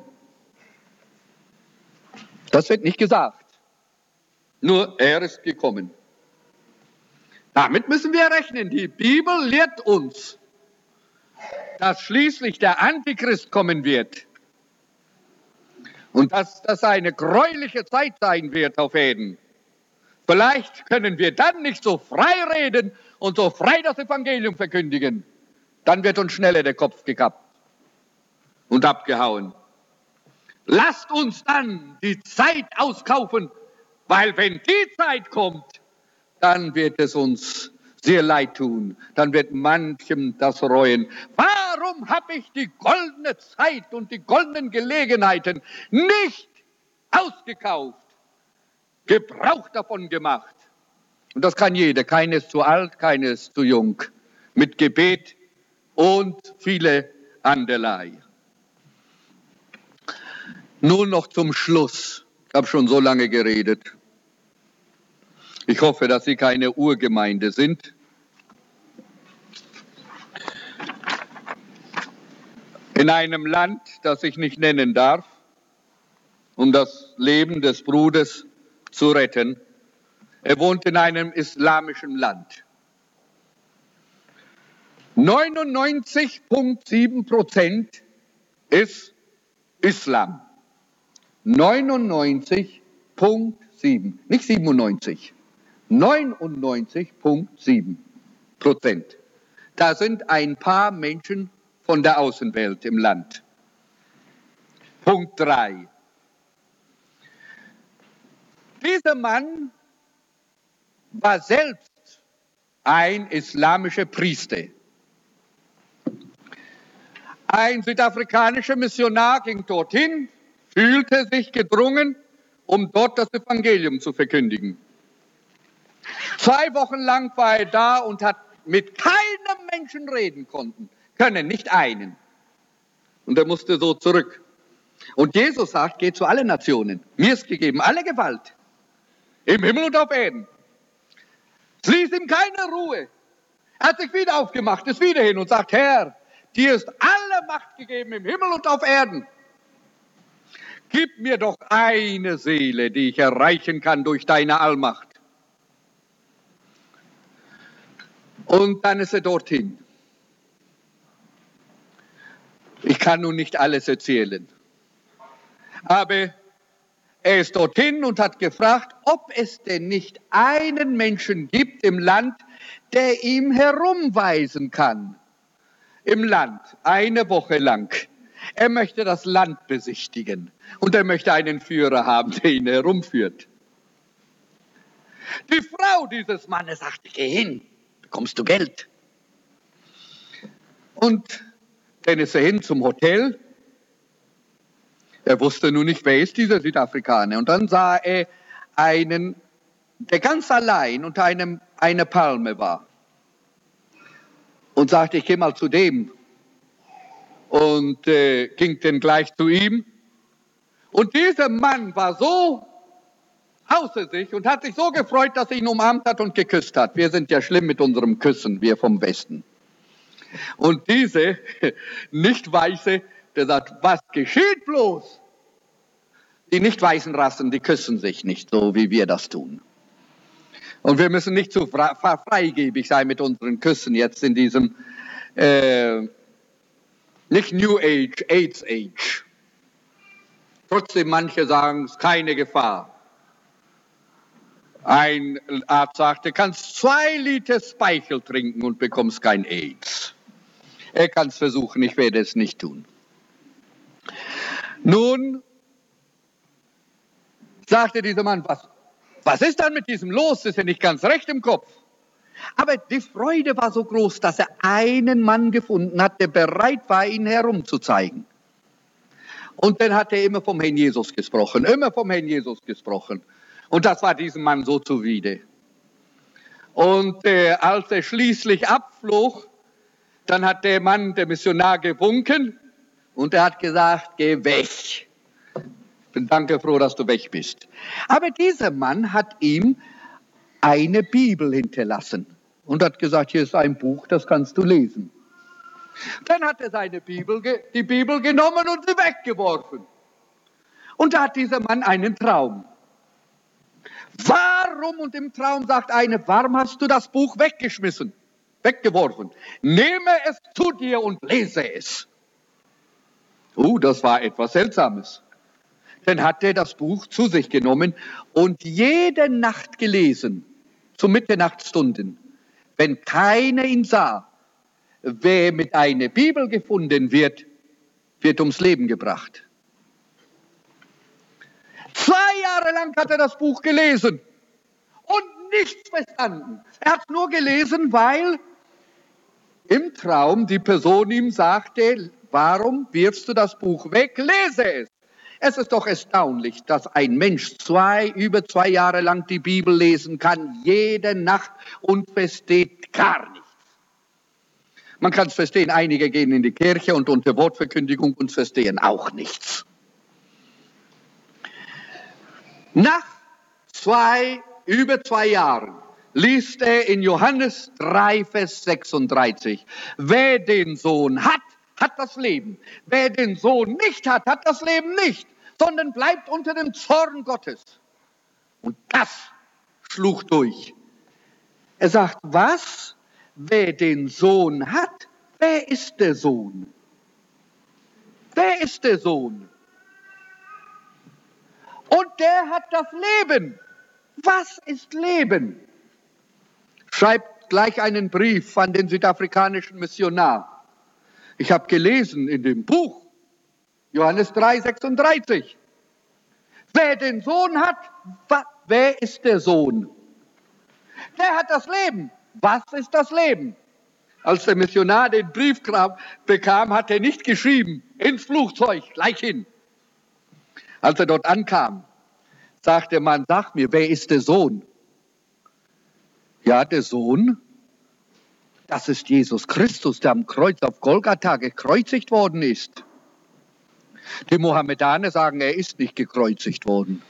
Das wird nicht gesagt. Nur er ist gekommen. Damit müssen wir rechnen. Die Bibel lehrt uns, dass schließlich der Antichrist kommen wird. Und dass das eine gräuliche Zeit sein wird auf Erden. Vielleicht können wir dann nicht so frei reden und so frei das Evangelium verkündigen. Dann wird uns schneller der Kopf gekappt und abgehauen. Lasst uns dann die Zeit auskaufen, weil wenn die Zeit kommt, dann wird es uns sehr leid tun. Dann wird manchem das reuen. Warum habe ich die goldene Zeit und die goldenen Gelegenheiten nicht ausgekauft, Gebrauch davon gemacht? Und das kann jeder. Keiner ist zu alt, keiner ist zu jung. Mit Gebet und viele anderlei. Nun noch zum Schluss. Ich habe schon so lange geredet. Ich hoffe, dass Sie keine Urgemeinde sind. In einem Land, das ich nicht nennen darf, um das Leben des Bruders zu retten. Er wohnt in einem islamischen Land. neunundneunzig Komma sieben Prozent ist Islam. neunundneunzig Komma sieben, nicht siebenundneunzig. neunundneunzig Komma sieben Prozent. Da sind ein paar Menschen von der Außenwelt im Land. Punkt drei. Dieser Mann war selbst ein islamischer Priester. Ein südafrikanischer Missionar ging dorthin, fühlte sich gedrungen, um dort das Evangelium zu verkündigen. Zwei Wochen lang war er da und hat mit keinem Menschen reden konnten, können, nicht einen. Und er musste so zurück. Und Jesus sagt, geht zu allen Nationen. Mir ist gegeben alle Gewalt, im Himmel und auf Erden. Es ließ ihm keine Ruhe. Er hat sich wieder aufgemacht, ist wieder hin und sagt, Herr, dir ist alle Macht gegeben im Himmel und auf Erden. Gib mir doch eine Seele, die ich erreichen kann durch deine Allmacht. Und dann ist er dorthin. Ich kann nun nicht alles erzählen. Aber er ist dorthin und hat gefragt, ob es denn nicht einen Menschen gibt im Land, der ihm herumweisen kann. Im Land, eine Woche lang. Er möchte das Land besichtigen und er möchte einen Führer haben, der ihn herumführt. Die Frau dieses Mannes sagte, geh hin, bekommst du Geld. Und dann ist er hin zum Hotel. Er wusste nun nicht, wer ist dieser Südafrikaner. Und dann sah er einen, der ganz allein unter einem, einer Palme war. Und sagte, ich gehe mal zu dem. Und äh, ging dann gleich zu ihm. Und dieser Mann war so außer sich und hat sich so gefreut, dass er ihn umarmt hat und geküsst hat. Wir sind ja schlimm mit unserem Küssen, wir vom Westen. Und diese Nicht-Weiße, der sagt, was geschieht bloß? Die nicht-weißen Rassen, die küssen sich nicht so, wie wir das tun. Und wir müssen nicht zu freigebig sein mit unseren Küssen jetzt in diesem, äh, nicht New Age, AIDS Age. Trotzdem manche sagen, es ist keine Gefahr. Ein Arzt sagte, du kannst zwei Liter Speichel trinken und bekommst kein AIDS. Er kann es versuchen, ich werde es nicht tun. Nun sagte dieser Mann, was, was ist dann mit diesem los? Das ist ja nicht ganz recht im Kopf. Aber die Freude war so groß, dass er einen Mann gefunden hat, der bereit war, ihn herumzuzeigen. Und dann hat er immer vom Herrn Jesus gesprochen, immer vom Herrn Jesus gesprochen. Und das war diesem Mann so zuwider. Und äh, als er schließlich abflog, dann hat der Mann, der Missionar, gewunken und er hat gesagt, geh weg. Ich bin danke froh, dass du weg bist. Aber dieser Mann hat ihm eine Bibel hinterlassen und hat gesagt, hier ist ein Buch, das kannst du lesen. Dann hat er seine Bibel, die Bibel genommen und sie weggeworfen. Und da hat dieser Mann einen Traum. Warum, und im Traum sagt einer, warum hast du das Buch weggeschmissen, weggeworfen? Nehme es zu dir und lese es. Uh, das war etwas Seltsames. Dann hat er das Buch zu sich genommen und jede Nacht gelesen, zu Mitternachtsstunden. Wenn keiner ihn sah, wer mit einer Bibel gefunden wird, wird ums Leben gebracht. Zwei Jahre lang hat er das Buch gelesen und nichts verstanden. Er hat es nur gelesen, weil im Traum die Person ihm sagte, warum wirfst du das Buch weg? Lese es. Es ist doch erstaunlich, dass ein Mensch zwei, über zwei Jahre lang die Bibel lesen kann, jede Nacht und versteht gar nichts. Man kann es verstehen, einige gehen in die Kirche und unter Wortverkündigung und verstehen auch nichts. Nach zwei, über zwei Jahren liest er in Johannes drei, Vers sechsunddreißig, wer den Sohn hat, hat das Leben. Wer den Sohn nicht hat, hat das Leben nicht, sondern bleibt unter dem Zorn Gottes. Und das schlug durch. Er sagt, was? Wer den Sohn hat, wer ist der Sohn? Wer ist der Sohn? Und der hat das Leben. Was ist Leben? Schreibt gleich einen Brief an den südafrikanischen Missionar. Ich habe gelesen in dem Buch, Johannes drei, sechsunddreißig. Wer den Sohn hat, wer ist der Sohn? Der hat das Leben. Was ist das Leben? Als der Missionar den Brief bekam, hat er nicht geschrieben, ins Flugzeug, gleich hin. Als er dort ankam, sagte man, sag mir, wer ist der Sohn? Ja, der Sohn, das ist Jesus Christus, der am Kreuz auf Golgatha gekreuzigt worden ist. Die Mohammedaner sagen, er ist nicht gekreuzigt worden.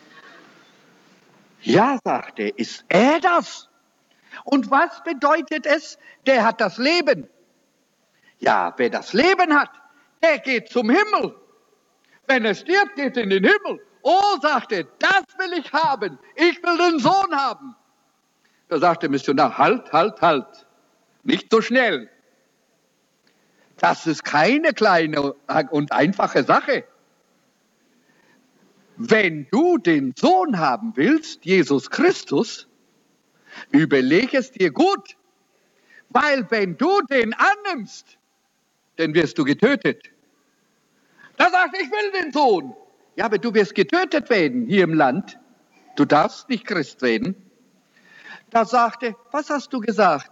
Ja, sagt er, ist er das? Und was bedeutet es? Der hat das Leben. Ja, wer das Leben hat, der geht zum Himmel. Wenn er stirbt, geht er in den Himmel. Oh, sagt er, das will ich haben. Ich will den Sohn haben. Da sagt der Missionar, halt, halt, halt. Nicht so schnell. Das ist keine kleine und einfache Sache. Wenn du den Sohn haben willst, Jesus Christus, überleg es dir gut, weil wenn du den annimmst, dann wirst du getötet. Da sagt er, ich will den Sohn. Ja, aber du wirst getötet werden hier im Land. Du darfst nicht Christ werden. Da sagte er, was hast du gesagt?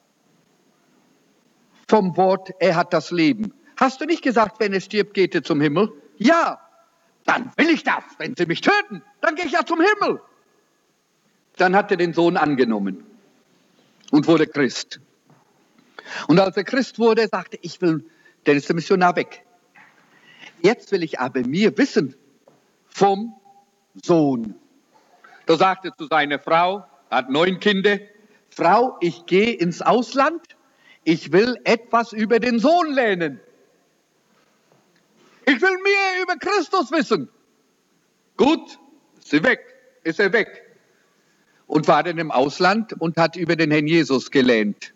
Vom Wort, er hat das Leben. Hast du nicht gesagt, wenn er stirbt, geht er zum Himmel? Ja, dann will ich das. Wenn sie mich töten, dann gehe ich ja zum Himmel. Dann hat er den Sohn angenommen und wurde Christ. Und als er Christ wurde, sagte ich will, dann ist der Missionar weg. Jetzt will ich aber mir wissen vom Sohn. Da sagte er zu seiner Frau, er hat neun Kinder, Frau, ich gehe ins Ausland, ich will etwas über den Sohn lernen. Ich will mehr über Christus wissen. Gut, ist sie weg, ist er weg. Und war dann im Ausland und hat über den Herrn Jesus gelernt.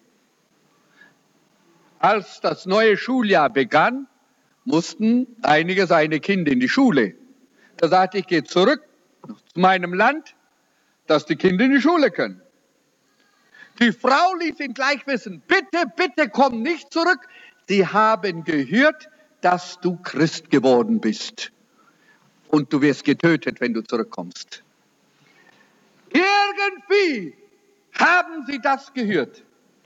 Als das neue Schuljahr begann, mussten einige seiner Kinder in die Schule. Da sagte ich, ich gehe zurück zu meinem Land, dass die Kinder in die Schule können. Die Frau ließ ihn gleich wissen, bitte, bitte komm nicht zurück. Sie haben gehört, dass du Christ geworden bist. Und du wirst getötet, wenn du zurückkommst. Irgendwie haben sie das gehört.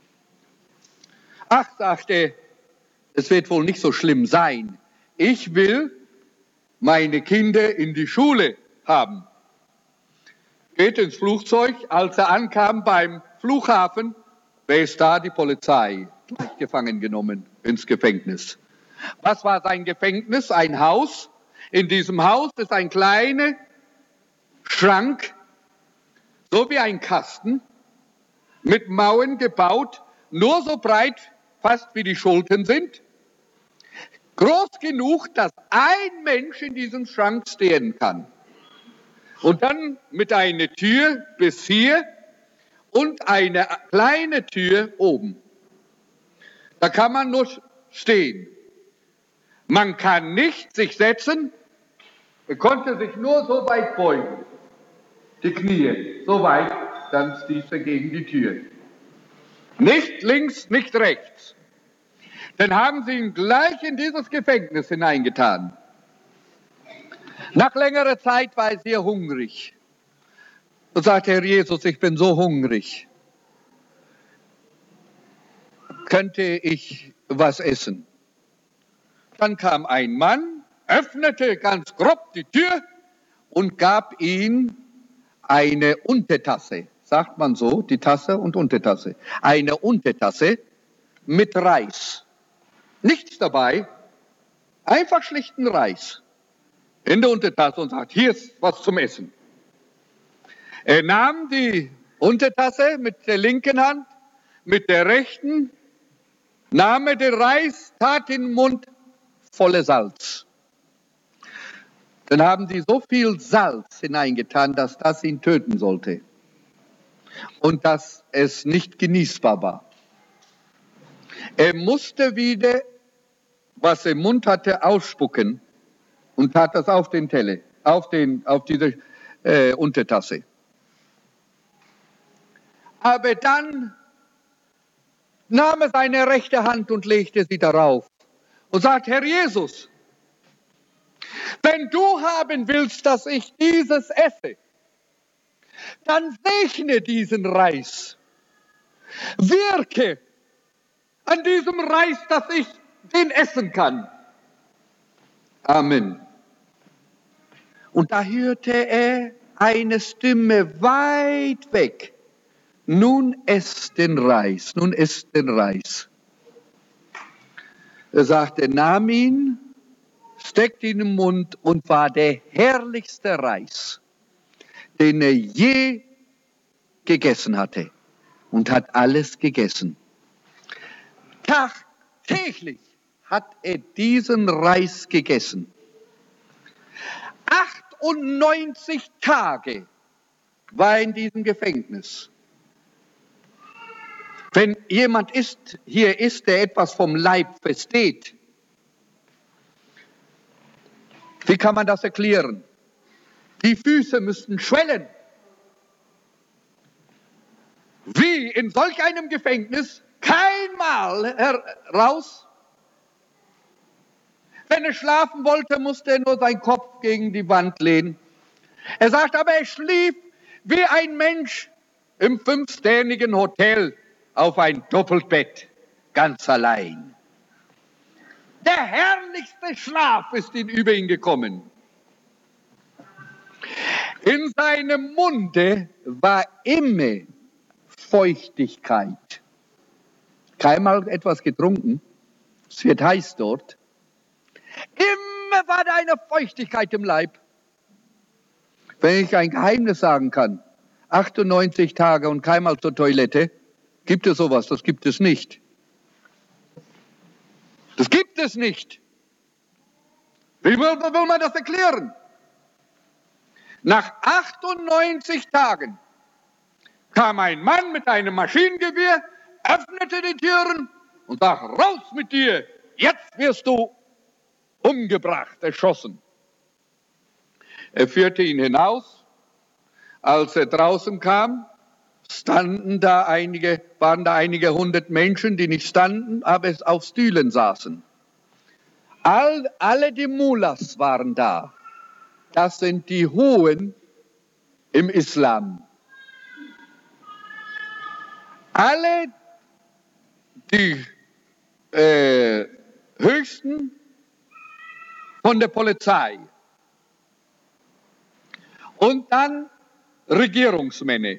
Ach, sagte, es wird wohl nicht so schlimm sein. Ich will meine Kinder in die Schule haben. Geht ins Flugzeug, als er ankam beim Flughafen, wer ist da? Die Polizei. Gleich gefangen genommen ins Gefängnis. Was war sein Gefängnis? Ein Haus. In diesem Haus ist ein kleiner Schrank, so wie ein Kasten, mit Mauern gebaut, nur so breit, fast wie die Schultern sind. Groß genug, dass ein Mensch in diesem Schrank stehen kann. Und dann mit einer Tür bis hier und eine kleine Tür oben. Da kann man nur stehen. Man kann nicht sich setzen Er konnte sich nur so weit beugen, die Knie, so weit, dann stieß er gegen die Tür. Nicht links, nicht rechts. Dann haben sie ihn gleich in dieses Gefängnis hineingetan. Nach längerer Zeit war er sehr hungrig. Und sagte, Herr Jesus, ich bin so hungrig. Könnte ich was essen? Dann kam ein Mann, öffnete ganz grob die Tür und gab ihm eine Untertasse. Sagt man so, die Tasse und Untertasse. Eine Untertasse mit Reis. Nichts dabei, einfach schlichten Reis in der Untertasse und sagt, hier ist was zum Essen. Er nahm die Untertasse mit der linken Hand, mit der rechten, nahm er den Reis, tat in den Mund, volle Salz. Dann haben sie so viel Salz hineingetan, dass das ihn töten sollte und dass es nicht genießbar war. Er musste wieder, was er im Mund hatte, ausspucken und tat das auf den Teller, auf, den, auf diese äh, Untertasse. Aber dann nahm er seine rechte Hand und legte sie darauf und sagte, Herr Jesus, wenn du haben willst, dass ich dieses esse, dann segne diesen Reis. Wirke an diesem Reis, dass ich den essen kann. Amen. Und da hörte er eine Stimme weit weg. Nun esst den Reis, nun esst den Reis. Er sagte, nahm ihn, steckte ihn im Mund und war der herrlichste Reis, den er je gegessen hatte. Und hat alles gegessen. Tagtäglich hat er diesen Reis gegessen. achtundneunzig Tage war er in diesem Gefängnis. Wenn jemand ist, hier ist, der etwas vom Leib versteht, wie kann man das erklären? Die Füße müssten schwellen. Wie in solch einem Gefängnis, kein Mal heraus. Wenn er schlafen wollte, musste er nur seinen Kopf gegen die Wand lehnen. Er sagt aber, er schlief wie ein Mensch im fünfsternigen Hotel auf ein Doppelbett, ganz allein. Der herrlichste Schlaf ist ihn über ihn gekommen. In seinem Munde war immer Feuchtigkeit. Keinmal etwas getrunken, es wird heiß dort. Immer war da eine Feuchtigkeit im Leib. Wenn ich ein Geheimnis sagen kann, achtundneunzig Tage und keinmal zur Toilette, gibt es sowas? Das gibt es nicht. Das gibt es nicht. Wie will, will man das erklären? Nach achtundneunzig Tagen kam ein Mann mit einem Maschinengewehr, öffnete die Türen und sagte, raus mit dir, jetzt wirst du umgebracht, erschossen. Er führte ihn hinaus. Als er draußen kam, standen da einige, waren da einige hundert Menschen, die nicht standen, aber auf Stühlen saßen. All, alle die Mullahs waren da. Das sind die Hohen im Islam. Alle die äh, Höchsten von der Polizei. Und dann Regierungsmänner.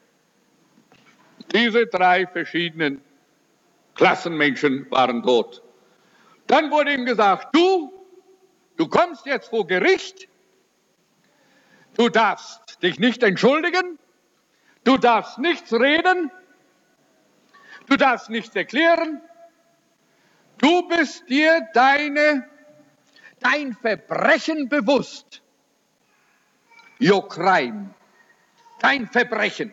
Diese drei verschiedenen Klassenmenschen waren dort. Dann wurde ihm gesagt, du, du kommst jetzt vor Gericht, du darfst dich nicht entschuldigen, du darfst nichts reden, du darfst nichts erklären, du bist dir deine, dein Verbrechen bewusst. Your crime, dein Verbrechen.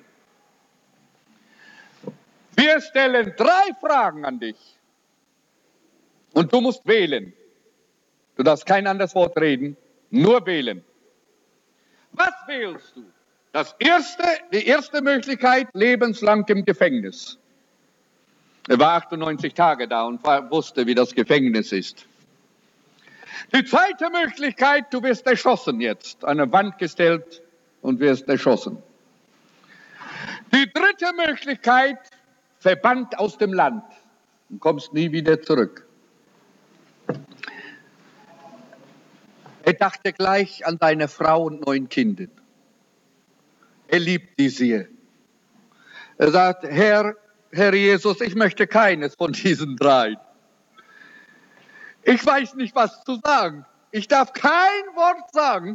Wir stellen drei Fragen an dich und du musst wählen. Du darfst kein anderes Wort reden, Nur wählen. Was wählst du? Das erste, die erste Möglichkeit, lebenslang im Gefängnis. Er war achtundneunzig Tage da und wusste, wie das Gefängnis ist. Die zweite Möglichkeit, du wirst erschossen jetzt, an eine Wand gestellt und wirst erschossen. Die dritte Möglichkeit, verbannt aus dem Land und kommst nie wieder zurück. Er dachte gleich an seine Frau und neun Kinder. Er liebt die sehr. Er sagt, Herr, Herr Jesus, ich möchte keines von diesen drei. Ich weiß nicht, was zu sagen. Ich darf kein Wort sagen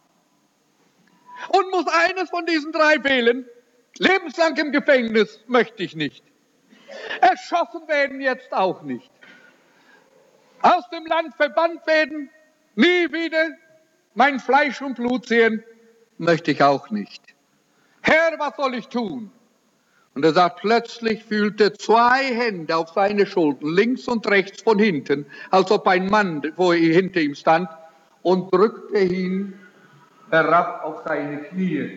und muss eines von diesen drei wählen. Lebenslang im Gefängnis möchte ich nicht. Erschossen werden jetzt auch nicht. Aus dem Land verbannt werden, nie wieder mein Fleisch und Blut sehen, möchte ich auch nicht. Herr, was soll ich tun? Und er sagt, plötzlich fühlte zwei Hände auf seine Schultern, links und rechts von hinten, als ob ein Mann vor hinter ihm stand, und drückte ihn herab auf seine Knie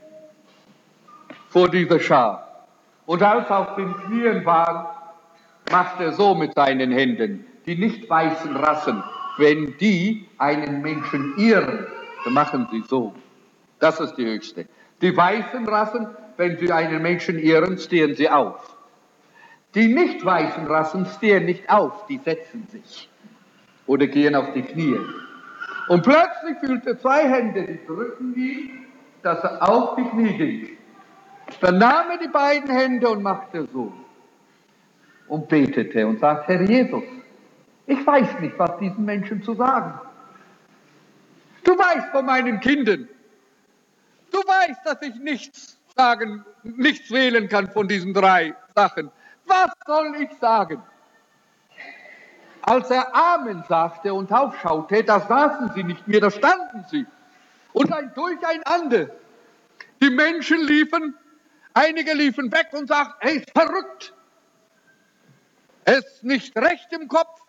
vor dieser Schar. Und als er auf den Knien war, macht er so mit seinen Händen. Die nicht weißen Rassen, wenn die einen Menschen irren, dann machen sie so. Das ist die höchste. Die weißen Rassen, wenn sie einen Menschen irren, stehen sie auf. Die nicht weißen Rassen stehen nicht auf, die setzen sich oder gehen auf die Knie. Und plötzlich fühlte zwei Hände, die drückten ihn, dass er auf die Knie ging. Dann nahm er die beiden Hände und machte so und betete und sagte, Herr Jesus, ich weiß nicht, was diesen Menschen zu sagen. Du weißt von meinen Kindern. Du weißt, dass ich nichts sagen, nichts wählen kann von diesen drei Sachen. Was soll ich sagen? Als er Amen sagte und aufschaute, da saßen sie nicht mehr, da standen sie. Und ein Durcheinander. Die Menschen liefen, einige liefen weg und sagten, er ist verrückt. Er ist nicht recht im Kopf.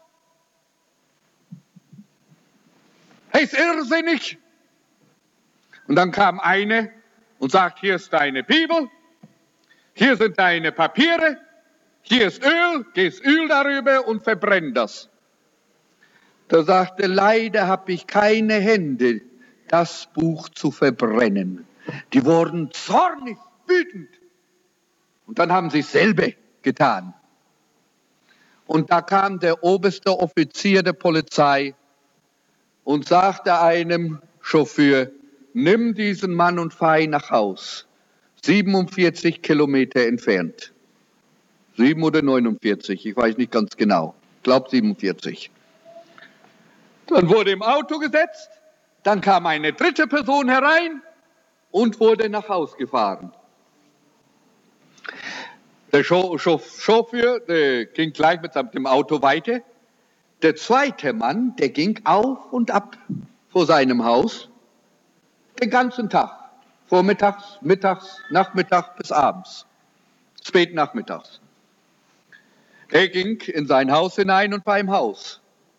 Er ist irrsinnig. Und dann kam eine und sagt, hier ist deine Bibel, hier sind deine Papiere, hier ist Öl, gieß Öl darüber und verbrenn das. Da sagte, leider habe ich keine Hände, das Buch zu verbrennen. Die wurden zornig, wütend. Und dann haben sie es selber getan. Und da kam der oberste Offizier der Polizei und sagte einem Chauffeur, nimm diesen Mann und fahr ihn nach Haus. siebenundvierzig Kilometer entfernt. Sieben oder neunundvierzig, ich weiß nicht ganz genau. Ich glaube siebenundvierzig. Dann wurde im Auto gesetzt, dann kam eine dritte Person herein und wurde nach Haus gefahren. Der Chauffeur, der ging gleich mit dem Auto weiter. Der zweite Mann, der ging auf und ab vor seinem Haus den ganzen Tag. Vormittags, mittags, Nachmittag bis abends. Spät nachmittags. Er ging in sein Haus hinein und war im Haus.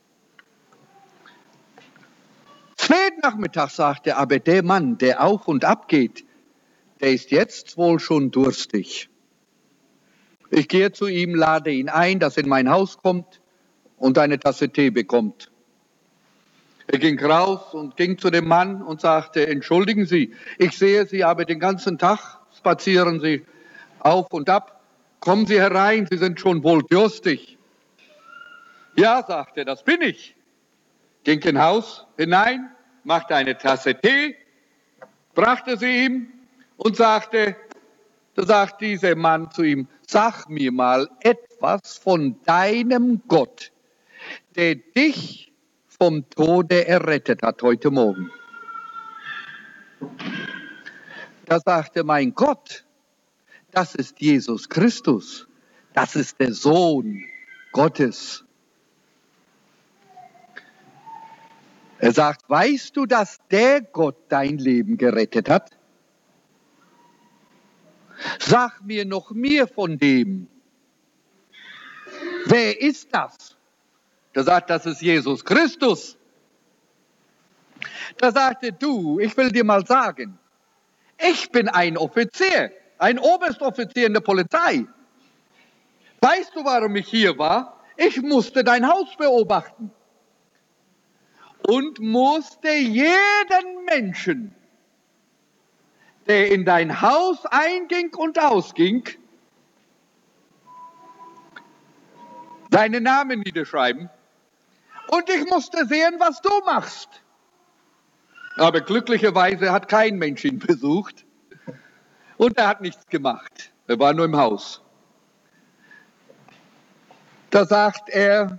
Spät nachmittags sagte er, aber der Mann, der auf und ab geht, der ist jetzt wohl schon durstig. Ich gehe zu ihm, lade ihn ein, dass er in mein Haus kommt und eine Tasse Tee bekommt. Er ging raus und ging zu dem Mann und sagte, entschuldigen Sie, ich sehe Sie aber den ganzen Tag, spazieren Sie auf und ab. Kommen Sie herein, Sie sind schon wohl durstig. Ja, sagte er, das bin ich. Ging ins Haus hinein, machte eine Tasse Tee, brachte sie ihm und sagte, da sagt dieser Mann zu ihm, sag mir mal etwas von deinem Gott, der dich vom Tode errettet hat heute Morgen. Da sagte, mein Gott, das ist Jesus Christus, das ist der Sohn Gottes. Er sagt, weißt du, dass der Gott dein Leben gerettet hat? Sag mir noch mehr von dem. Wer ist das? Der sagt, das ist Jesus Christus. Da sagte, du, ich will dir mal sagen, ich bin ein Offizier, ein Oberstoffizier in der Polizei. Weißt du, warum ich hier war? Ich musste dein Haus beobachten und musste jeden Menschen, der in dein Haus einging und ausging, seinen Namen niederschreiben. Und ich musste sehen, was du machst. Aber glücklicherweise hat kein Mensch ihn besucht. Und er hat nichts gemacht. Er war nur im Haus. Da sagt er,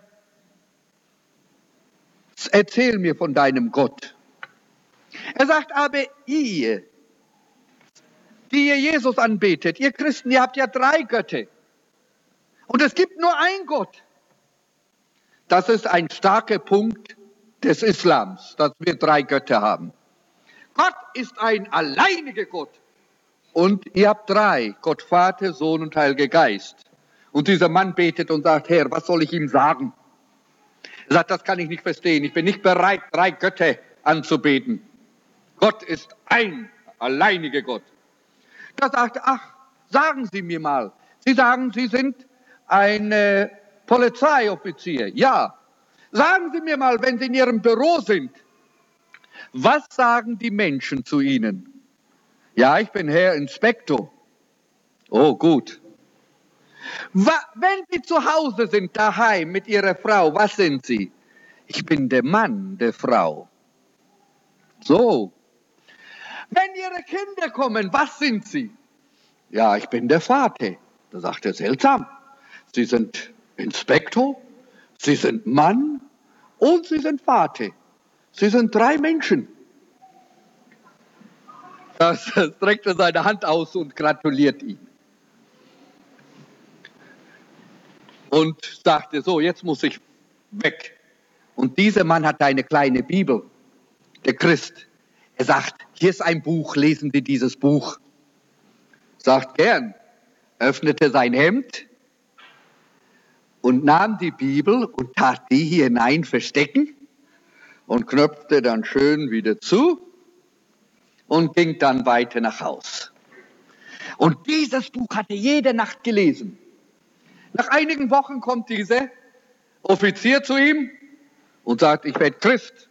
erzähl mir von deinem Gott. Er sagt, aber ihr, die ihr Jesus anbetet, ihr Christen, ihr habt ja drei Götter. Und es gibt nur einen Gott. Das ist ein starker Punkt des Islams, dass wir drei Götter haben. Gott ist ein alleiniger Gott. Und ihr habt drei, Gott Vater, Sohn und Heiliger Geist. Und dieser Mann betet und sagt, Herr, was soll ich ihm sagen? Er sagt, das kann ich nicht verstehen. Ich bin nicht bereit, drei Götter anzubeten. Gott ist ein alleiniger Gott. Da sagt er, ach, sagen Sie mir mal. Sie sagen, Sie sind ein äh, Polizeioffizier. Ja. Sagen Sie mir mal, wenn Sie in Ihrem Büro sind, was sagen die Menschen zu Ihnen? Ja, ich bin Herr Inspektor. Oh, gut. Wenn Sie zu Hause sind, daheim mit Ihrer Frau, was sind Sie? Ich bin der Mann der Frau. So. Wenn Ihre Kinder kommen, was sind Sie? Ja, ich bin der Vater. Da sagt er, seltsam. Sie sind Inspektor, Sie sind Mann und Sie sind Vater. Sie sind drei Menschen. Da streckt er seine Hand aus und gratuliert ihm. Und sagte, so, jetzt muss ich weg. Und dieser Mann hat eine kleine Bibel, der Christ. Er sagt, hier ist ein Buch, lesen Sie dieses Buch. Sagt gern, öffnete sein Hemd und nahm die Bibel und tat die hier hinein verstecken und knöpfte dann schön wieder zu und ging dann weiter nach Haus. Und dieses Buch hat er jede Nacht gelesen. Nach einigen Wochen kommt dieser Offizier zu ihm und sagt, ich werde Christ.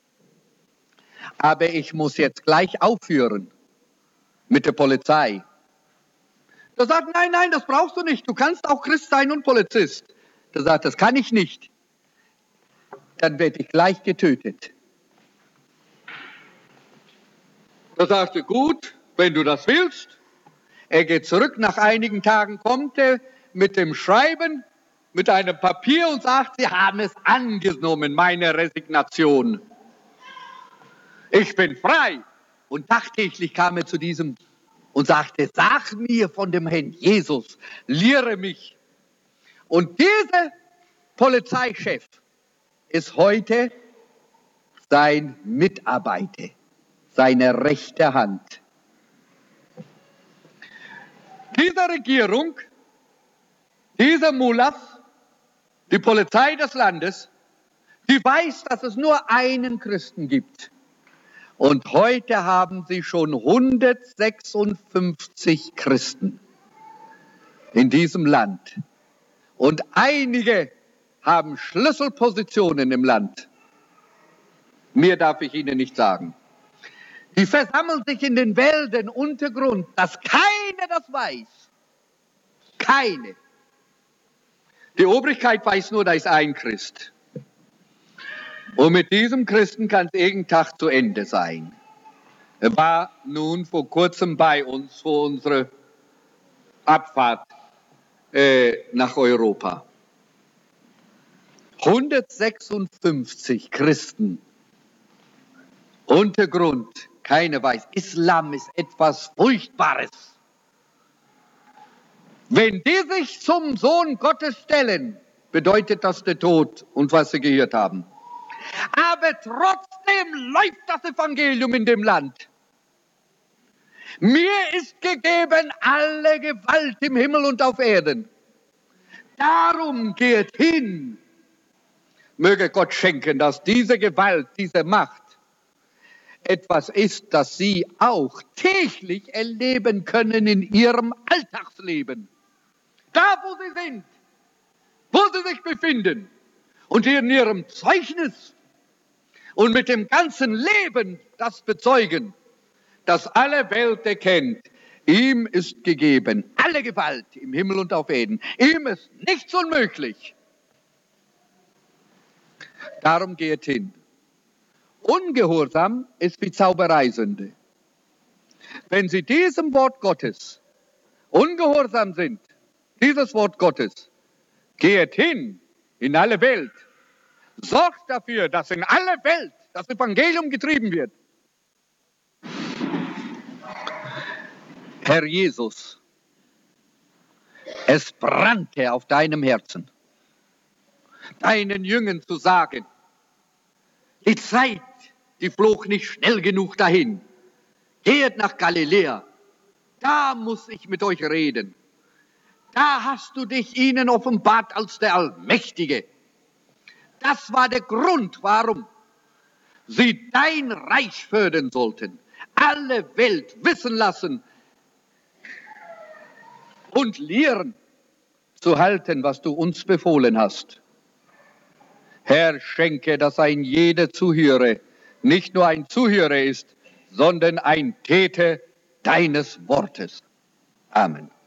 Aber ich muss jetzt gleich aufhören mit der Polizei. Er sagt, nein, nein, das brauchst du nicht. Du kannst auch Christ sein und Polizist. Er sagt, das kann ich nicht. Dann werde ich gleich getötet. Da sagt er, gut, wenn du das willst. Er geht zurück, nach einigen Tagen kommt er mit dem Schreiben, mit einem Papier und sagt, Sie haben es angenommen, meine Resignation. Ich bin frei. Und tagtäglich kam er zu diesem und sagte, sag mir von dem Herrn Jesus, lehre mich. Und dieser Polizeichef ist heute sein Mitarbeiter, seine rechte Hand. Diese Regierung, dieser Mullah, die Polizei des Landes, die weiß, dass es nur einen Christen gibt. Und heute haben sie schon hundertsechsundfünfzig Christen in diesem Land. Und einige haben Schlüsselpositionen im Land. Mehr darf ich Ihnen nicht sagen. Die versammeln sich in den Wäldern, Untergrund, dass keiner das weiß. Keine. Die Obrigkeit weiß nur, da ist ein Christ. Und mit diesem Christen kann es irgendein Tag zu Ende sein. Er war nun vor kurzem bei uns, vor unserer Abfahrt äh, nach Europa. hundertsechsundfünfzig Christen. Untergrund, keiner weiß. Islam ist etwas Furchtbares. Wenn die sich zum Sohn Gottes stellen, bedeutet das der Tod und was sie gehört haben. Aber trotzdem läuft das Evangelium in dem Land. Mir ist gegeben alle Gewalt im Himmel und auf Erden. Darum geht hin. Möge Gott schenken, dass diese Gewalt, diese Macht etwas ist, das Sie auch täglich erleben können in Ihrem Alltagsleben. Da, wo Sie sind, wo Sie sich befinden und in Ihrem Zeugnis und mit dem ganzen Leben das bezeugen, dass alle Welt erkennt, ihm ist gegeben alle Gewalt im Himmel und auf Erden. Ihm ist nichts unmöglich. Darum geht hin. Ungehorsam ist wie Zaubereisünde. Wenn Sie diesem Wort Gottes ungehorsam sind, dieses Wort Gottes, geht hin in alle Welt, sorgt dafür, dass in alle Welt das Evangelium getrieben wird. Herr Jesus, es brannte auf deinem Herzen, deinen Jüngern zu sagen, die Zeit, die flog nicht schnell genug dahin. Geht nach Galiläa, da muss ich mit euch reden. Da hast du dich ihnen offenbart als der Allmächtige. Das war der Grund, warum sie dein Reich fördern sollten, alle Welt wissen lassen und lehren zu halten, was du uns befohlen hast. Herr, schenke, dass ein jeder Zuhörer nicht nur ein Zuhörer ist, sondern ein Täter deines Wortes. Amen.